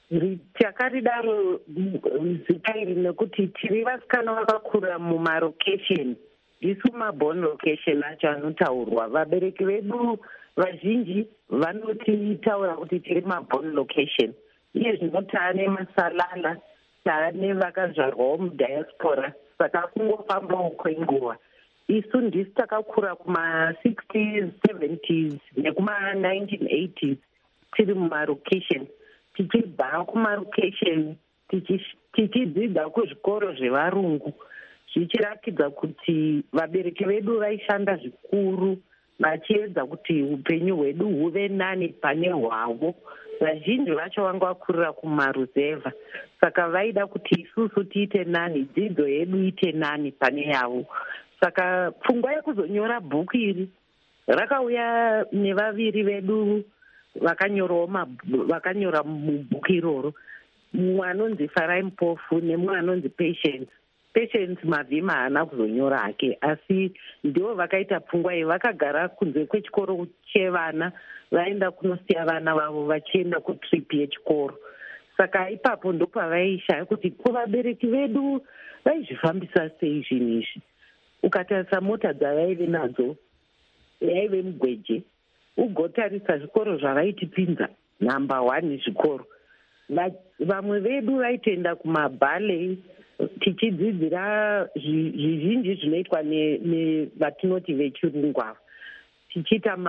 takaridaro zita iri nekuti tiri vasikana vakakura mumarokesheni, isu mabhoni lokesheni acho anotaurwa. Vabereki vedu vazhinji vanotitaura kuti tiri mabhoni lokesheni, iye zvino taane masalala, taane vakazvarwawo mudiaspora, saka kungofambawo kwenguva. Isu ndisi takakura kuma-sixties, seventies nekuma-nineteen eighties tiri mumarokesheni, tichibva kumarokesheni tichidzidza kuzvikoro zvevarungu, zvichiratidza kuti vabereki vedu vaishanda zvikuru vachiedza kuti upenyu hwedu huve nani pane hwavo. Vazhinji vacho vanga vakurira kumaruzevha, saka vaida kuti isusu tiite nani, dzidzo yedu ite nani pane yavo. Saka pfungwa yekuzonyora bhuku iri rakauya nevaviri vedu vakanyorawo vakanyora mubhuku iroro, mumwe anonzi Farai Mpofu nemumwe anonzi Patience. Patience Mavhima haana kuzonyora hake, asi ndivo vakaita pfungwa iyi. Vakagara kunze kwechikoro chevana, vaenda kunosiya vana vavo vachienda kutrip yechikoro. Saka ipapo ndopavaishaya kuti kuvabereki vedu vaizvifambisa sei zvinhu izvi. Ukatarisa mota dzavaive nadzo yaive mugweje, ugotarisa zvikoro zvavaitipinza namba one zvikoro. Vamwe vedu vaitoenda kumabhale tichidzidzira zvizhinji zvinoitwa nevatinoti vechirungu ava, tichiita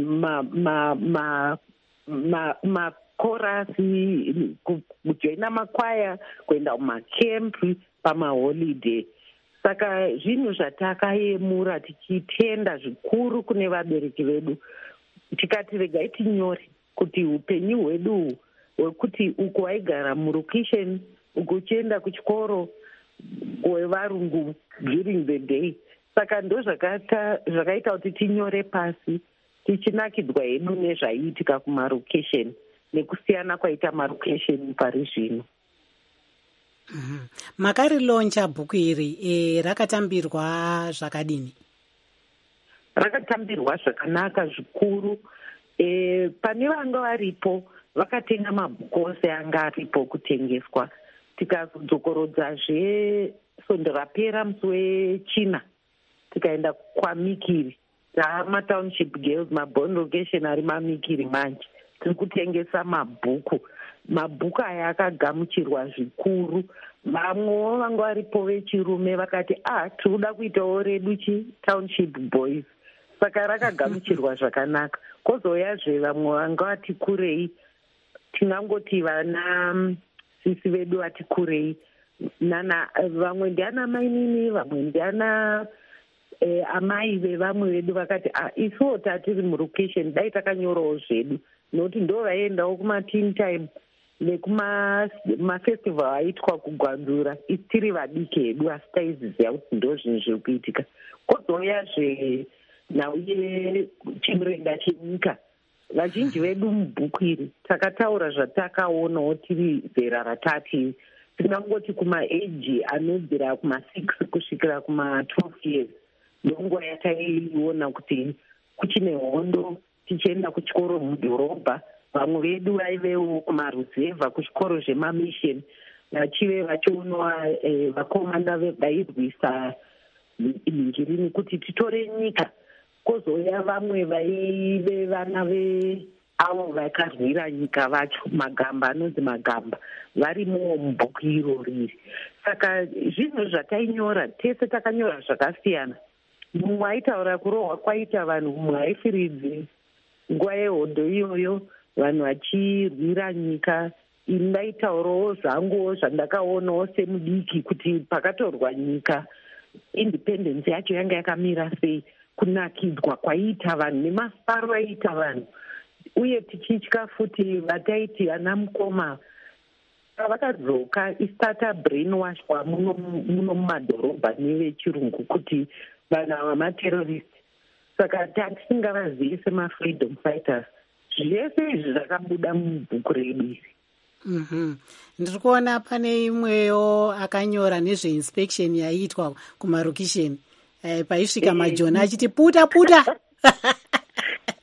makorasi, kujoina makwaya, kuenda kumakempi pamaholiday. Saka zvinhu zvatakayemura tichitenda zvikuru kune vabereki vedu, tikati regai tinyore kuti upenyu hwedu hwekuti uku waigara murokesheni, uku uchienda kuchikoro kwevarungu during the day. Saka ndo zvakaita kuti tinyore pasi, tichinakidzwa hedu nezvaiitika kumarokesheni nekusiyana kwaita marokesheni pari zvino. Mm-hmm. Makariloncha bhuku iri e, rakatambirwa zvakadini? Rakatambirwa zvakanaka zvikuru. E, pane vanga varipo vakatenga mabhuku ose anga aripo kutengeswa. Tikadzokorodzazve sondo rapera musi wechina tikaenda kwaMikiri, taamatownship girls, mabhoni location ari maMikiri manje, tiri kutengesa mabhuku. Mabhuku aya akagamuchirwa zvikuru. Vamwewo vanga varipo vechirume vakati ah tinoda kuitawo redu chi-township boys, saka rakagamuchirwa zvakanaka. Kozouyazve vamwe vanga vati kurei, tingangoti vana sisi vedu vati kurei, nana vamwe ndiana mainini, vamwe ndiana eh, amai vevamwe vedu vakati ah isuwo tatiri murokesheni dai takanyorawo zvedu, nokuti ndo vaiendawo kuma-teen time nekumafestival aitwa kugwanzura tiri vadiki hedu, asi taiziziva kuti ndo zvinhu zviri kuitika. Kozouyazve nauye chimurenga chenyika. Vazhinji vedu mubhuku iri takataura zvatakaonawo tiri zera ratati, tingangoti kumaeji anobvira kuma-six kusvikira kuma-twelve years, ndonguva yataiona kuti kuchine hondo, tichienda kuchikoro mudhorobha. Vamwe vedu vaivewo kumaruzevha kuzvikoro zvemamisheni, vachive vachionawa eh, vakomanda vairwisa injirini kuti titore nyika. Kozouya vamwe vaive vana ve avo vakarwira nyika vacho, magamba anonzi magamba, varimowo mubhuku iro riri. Saka zvinhu zvatainyora tese takanyora zvakasiyana. Mumwe aitaura kurohwa kwaita vanhu, mumwe aifiridzi nguva yehondo iyoyo, vanhu vachirwira nyika. Ini ndaitaurawo zvanguwo zvandakaonawo semudiki kuti pakatorwa nyika, independence yacho yanga yakamira sei, kunakidzwa kwaiita vanhu nemafaro aiita vanhu, uye tichitya futi vataiti ana mukoma vakadzoka istata brainwashwa muno mumadhorobha nevechirungu kuti vanhu ava materrorist. Saka tatisingavazivi semafreedom fighters. Zvese izvi zvakabuda mubhuku redu iri. Mm-hmm. Ndiri kuona pane imweyo akanyora nezveinspection yaiitwa kumarokisheni. Eh, paisvika majoni achiti puta puta.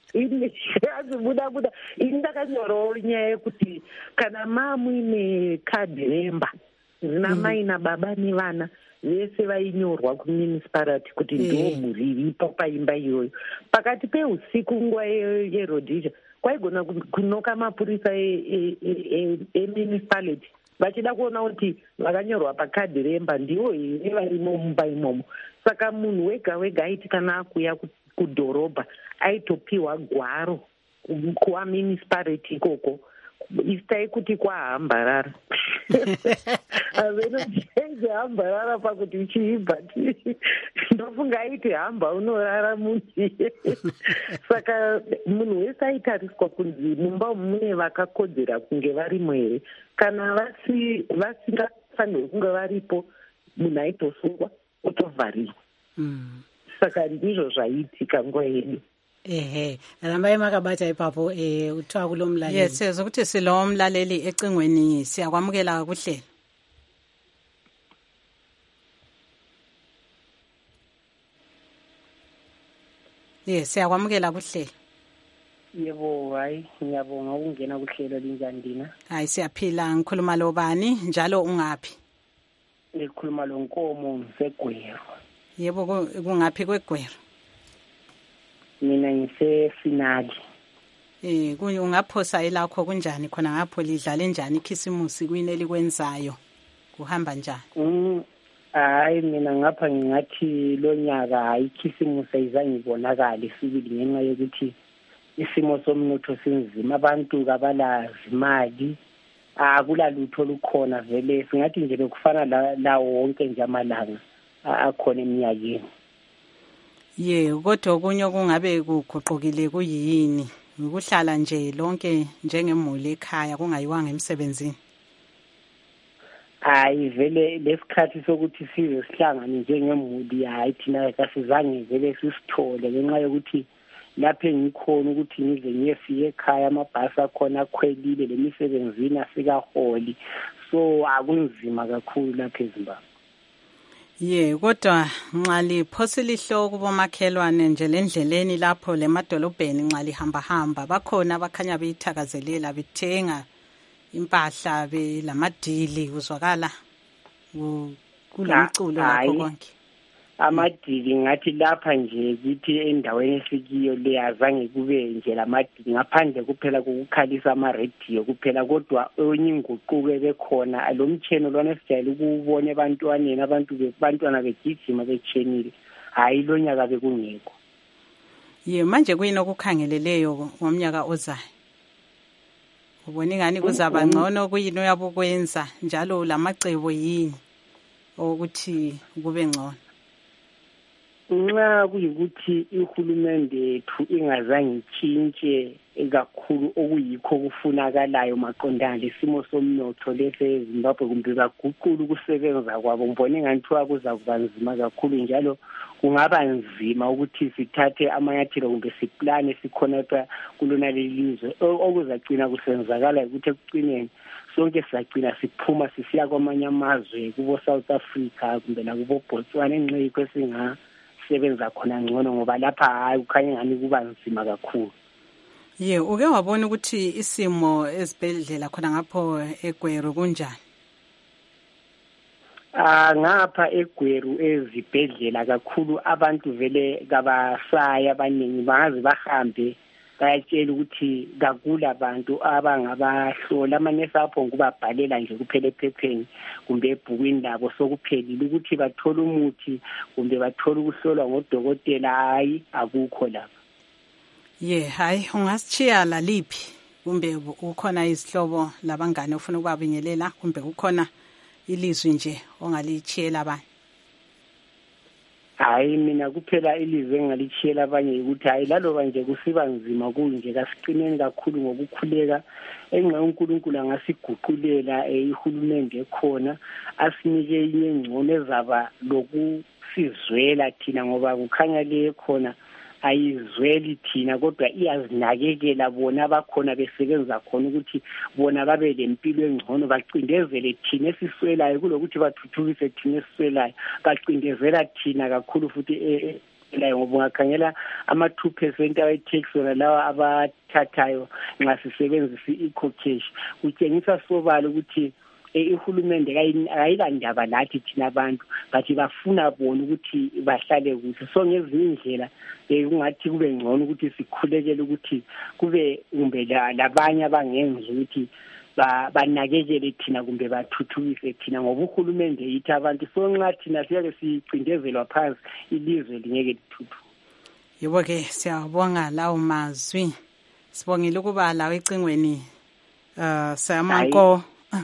azibuda buda indakanyoro nyaya yekuti kana mamuine kadhi remba rina mai nababa nevana vese vainyorwa kumunicipality kuti ndo mhuri iripo paimba iyoyo. Pakati peusiku nguva yerodhisha kwaigona kunoka mapurisa emunicipality vachida kuona kuti vakanyorwa pakadhi remba ndivo here varimo mumba imomo. Saka munhu wega wega aiti kana akuya kudhorobha aitopiwa gwaro kuva municipality ikoko, isitai kuti kwahambarara avenochenje hambarara pakuti chiibva ndofunga aiti hamba unorara munziye. Saka munhu wese aitariswa kunzi mumba mune vakakodzera kunge varimo here, kana vasingafanirwi kunge varipo munhu aitosungwa otovharirwa. Saka ndizvo zvaiitika nguva yedu. Ehe, rambai makabata ipapo eh uthiwa kulo mlaleli. Yes, siyezwa ukuthi silo mlaleli ecingweni siyakwamukela kuhle. Yes, siyakwamukela kuhle. Yebo, hayi ngiyabonga ukungena kuhlelo linjani dina? Hayi siyaphila, ngikhuluma lo bani njalo ungaphi? Ngikhuluma lo Nkomo ngiseGwero. Yebo, kungaphi kweGwero? Mina ngisefinali. Eh kunye ungaphosa elakho kunjani khona ngapho lidlala njani ikhisimusi kwini elikwenzayo kuhamba njani? Mm hayi mina ngapha ngingathi lo nyaka hayi ikhisimusi ayizange ibonakale sibili ngenxa yokuthi isimo somnotho sinzima, abantu kabalazi imali, akula lutho lukhona vele singathi nje bekufana la, la wonke nje amalanga akhona eminyakeni. Ye kodwa kunye kungabe kuguqukile kuyini ukuhlala nje lonke njengemuli ekhaya kungayiwanga emsebenzini? Hayi vele lesikhathi sokuthi size sihlangane njengemuli hayi thina kasizange vele sisithole ngenxa yokuthi lapho engikhona ukuthi ngize ngiyefika ekhaya amabhasi akhona akhwelile lemisebenzini asikaholi, so akunzima kakhulu lapha eZimbabwe. Ye kodwa nxa liphosa lihloko bomakhelwane nje lendleleni lapho lemadolobheni nxa lihamba hamba bakhona abakhanya beyithakazelela bethenga impahla belamadili kuzwakala kulomculo lapho konke? Amadili ngathi lapha nje kithi endaweni esikiyo leyazange kube nje lamadili ngaphandle kuphela kokukhalisa ama radio kuphela, kodwa onye inguquko bekhona lo mcheno lwana sijayele ukubona ebantwaneni abantu bebantwana begijima bechenile, hayi lo nyaka bekungekho. Ye manje kuyini okukhangeleleyo ngomnyaka ozayo? Ubona ngani kuzaba ngcono kuyini uyabukwenza njalo lamacebo yini ukuthi kube ngcono? Nxa kuyikuthi ihulumende yethu ingazange itshintshe kakhulu okuyikho kufunakalayo maqondana lesimo somnotho lese Zimbabwe kumbe baguqula ukusebenza kwabo, ngibone ngathiwa kuzakuba nzima kakhulu njalo kungaba nzima ukuthi sithathe amanyathelo kumbe siplane sikhona pha kulona lelizwe okuzacina kusenzakala ukuthi ekucineni sonke sagcina siphuma sisiya kwamanye amazwe kubo South Africa kumbe nakubo Botswana enxa yikho singa sebenza khona ngcono ngoba lapha hayi ukhanya ngani kuba nzima kakhulu. Ye uke wabona ukuthi isimo ezibhedlela khona ngapho eGwero kunjani? Ah ngapha eGwero ezibhedlela kakhulu abantu vele kabasaya abaningi baze bahambe bayatshela ukuthi kakula abantu abangabahlola amanesi apho ngubabhalela nje kuphela ephepheni kumbe ebhukwini labo sokuphelile ukuthi bathola umuthi kumbe bathola ukuhlolwa ngodokotela, hayi akukho lapha. Ye hayi ungasichiya la liphi kumbe ukhona izihlobo labangane ufuna ukubabingelela kumbe ukhona ilizwi nje ongalichiyela abanye? Hayi mina kuphela ilizwe engalichiyela abanye ukuthi hayi laloba nje kusiba nzima kunje kasiqineni kakhulu ngokukhuleka enxa uNkulunkulu angasiguqulela ihulumende ekhona asinike inye ngcono ezaba lokusizwela thina ngoba kukhanya le khona ayizweli thina kodwa iyazinakekela bona abakhona besebenza khona ukuthi bona babe lempilo engcono bacindezele thina esiswelayo kulokuthi bathuthukise thina esiswelayo, bacindezela thina kakhulu futhi layo ngoba ungakhangela ama two percent awe-tax wona lawa abathathayo nxa sisebenzisa i-eco-cash kutshengisa sobala ukuthi ihulumende ayikandaba lathi thina abantu but bafuna bona ukuthi bahlale kuhle so ngezinye indlela kungathi kube ngcono ukuthi sikhulekele ukuthi kube kumbe labanye abangenza ukuthi banakekele thina kumbe bathuthukise thina ngoba uhulumende yithi abantu so nxa thina siyake sicindezelwa phansi ilizwe lingeke lithuthuke. Yebo ke siyabonga lawo mazwi sibongile ukuba lawo ecingweni uh samanko.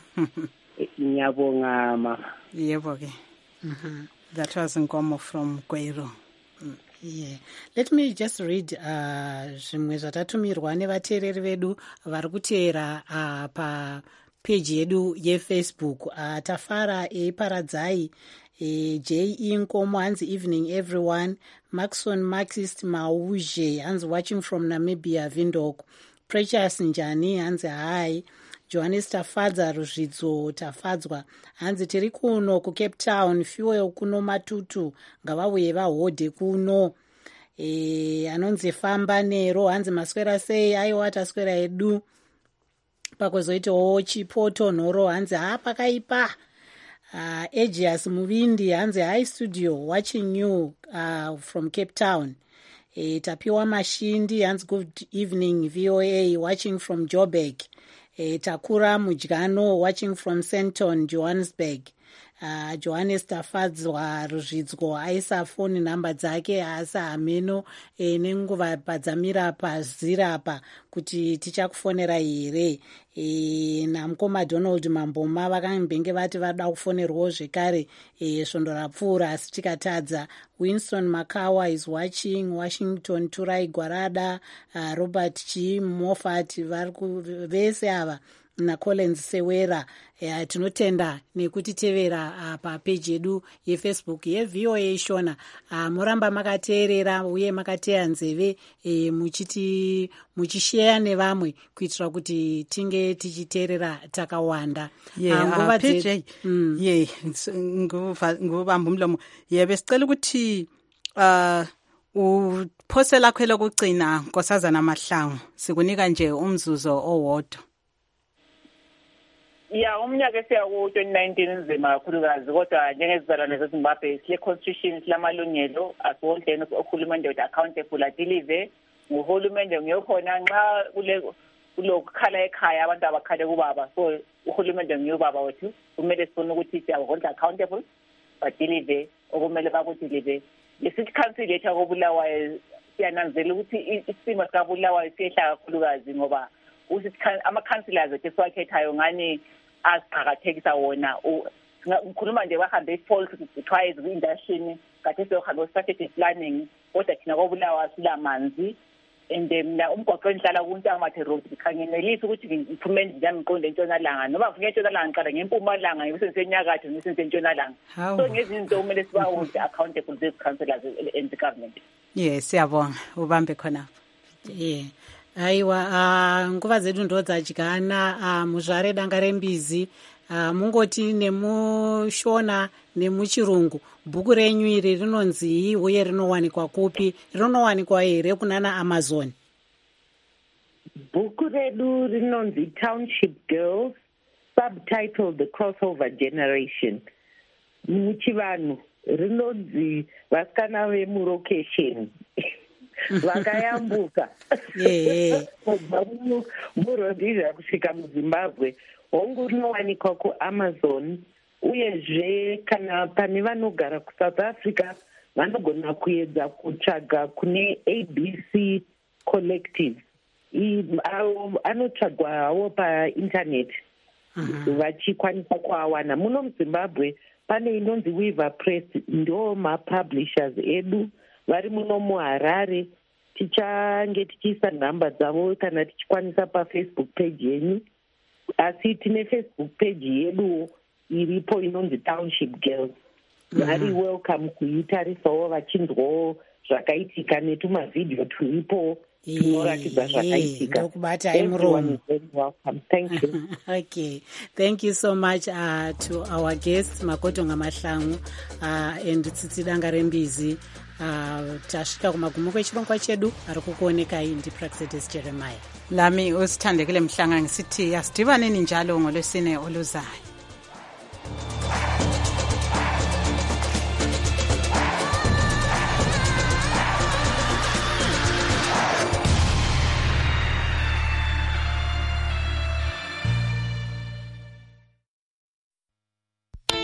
Ngiyabonga mama. Yebo ke. Mhm. That was Nkomo from Gweru. Mm. Yeah. Let me just read zvimwe uh, zvatatumirwa nevateereri vedu vari kuteera uh, pa page yedu yeFacebook. Uh, Tafara eiparadzai e, J E Nkomo hanzi evening everyone. Maxon Marxist Mauje hanzi watching from Namibia Windhoek. Precious Njani hanzi hi. Johannes Tafadza Ruzvidzo Tafadzwa hanzi tiri kuno kuCape Town fuel kuno matutu ngavauye vahodhe kuno. E, anonzi famba nero hanzi maswera sei aiwa taswera edu pakozoitawo Chipoto Nhoro hanzi ha pakaipa. uh, Agius Muvindi hanzi hi studio watching you uh, from Cape Town. E, Tapiwa Mashindi hanzi good evening V O A watching from Joburg. E, Takura Mudyano watching from Senton, Johannesburg. Uh, Johannes Tafadzwa Ruzvidzwo aisa phone number dzake asa hameno e, nenguva padzamira pazira apa kuti tichakufonera here. E, namukoma Donald Mamboma vakambenge vati vada kufonerwawo zvekare e, svondo rapfuura asi tikatadza. Winston Makawa is watching Washington. Turai Gwarada, uh, Robert G Moffat vese ava na Collins Sewera. Uh, tinotenda nekutitevera uh, pa page yedu yeFacebook yeV O A Shona. Uh, muramba makateerera uye makateya nzeve e, muchiti muchishare nevamwe kuitira kuti tinge tichiteerera takawanda. Yeah, uh, nguva P J mm. yeah nguva nguva mbumlomo yebe sicela ukuthi uh uphose lakho lokugcina nkosazana Mahlangu sikunika nje umzuzo owodwa. Ya umnyaka esiyaku twenty nineteen nzima kakhulukazi kodwa njengezizalwane zaZimbabwe sile constitution silamalungelo asiwondleni uhulumende with accountable adilive nguhulumende ngiyokhona nxa kule kulokukhala ekhaya abantu abakhale kubaba so uhulumende ngiyobaba wethu kumele sifune ukuthi siyabona accountable badilive okumele bakudilive. Lesithi council yethu akobulawayo siyananzela ukuthi isimo sakabulawayo siyehla kakhulukazi ngoba usithi ama councillors ethu swakhethayo ngani asiqhakathekisa wona ngikhuluma nje bahambe i-poll kuthiwa izi-industry kade siyohamba strategic planning kodwa thina kobulawayo silamanzi and mina umgwaqo enhlala kuNtamathe Road ngikhangelelisa ukuthi ngiphume njani ngiqonde entshonalanga noma ngifike entshonalanga ngiqala ngempumalanga ngibe sensenyakatho ngibe sentshonalanga so ngezinto kumele sibawenze accountable these councillors and the government. Yes, siyabonga ubambe khona. Yeah. Aiwa uh, nguva zedu ndo dzadyana uh, muzvare danga rembizi uh, mungoti nemushona nemuchirungu bhuku renyu iri rinonzi uye rinowanikwa kupi rinowanikwa here kunana Amazon? Bhuku redu rinonzi Township Girls subtitled The Crossover Generation. Muchivanhu rinonzi vasikana vemurokesheni vakayambuka kubva muRhodesia kusvika muZimbabwe. Hongu rinowanikwa kuAmazon uyezve kana pane vanogara kuSouth Africa vanogona kuedza kutsvaga kune A B C Collective. Anotsvagwa hawo painternet vachikwanisa kuawana. Muno muZimbabwe pane inonzi Weaver Press ndo mapublishers edu vari muno muHarare. Tichange tichiisa nhamba dzavo kana tichikwanisa paFacebook page yenyu, asi tine Facebook page yedu iripo inonzi Township Girls. Vari welcome kuitarisawo vachinzwawo zvakaitika netumavhidhiyo turipo zvinoratidza zvakaitika. Ndokubata imuromo. Welcome. Thank you. Okay. Thank you so much uh, to our guests Makotonga Mahlangu uh, and Tsitsi Dangarembizi. Uh, tasvika kumagumo kwechirongwa chedu ari kukuonekai ndiPraxedis Jeremiah. Lami usithandekile Mhlanga ngisithi asidibane njalo ngolwesine oluzayo.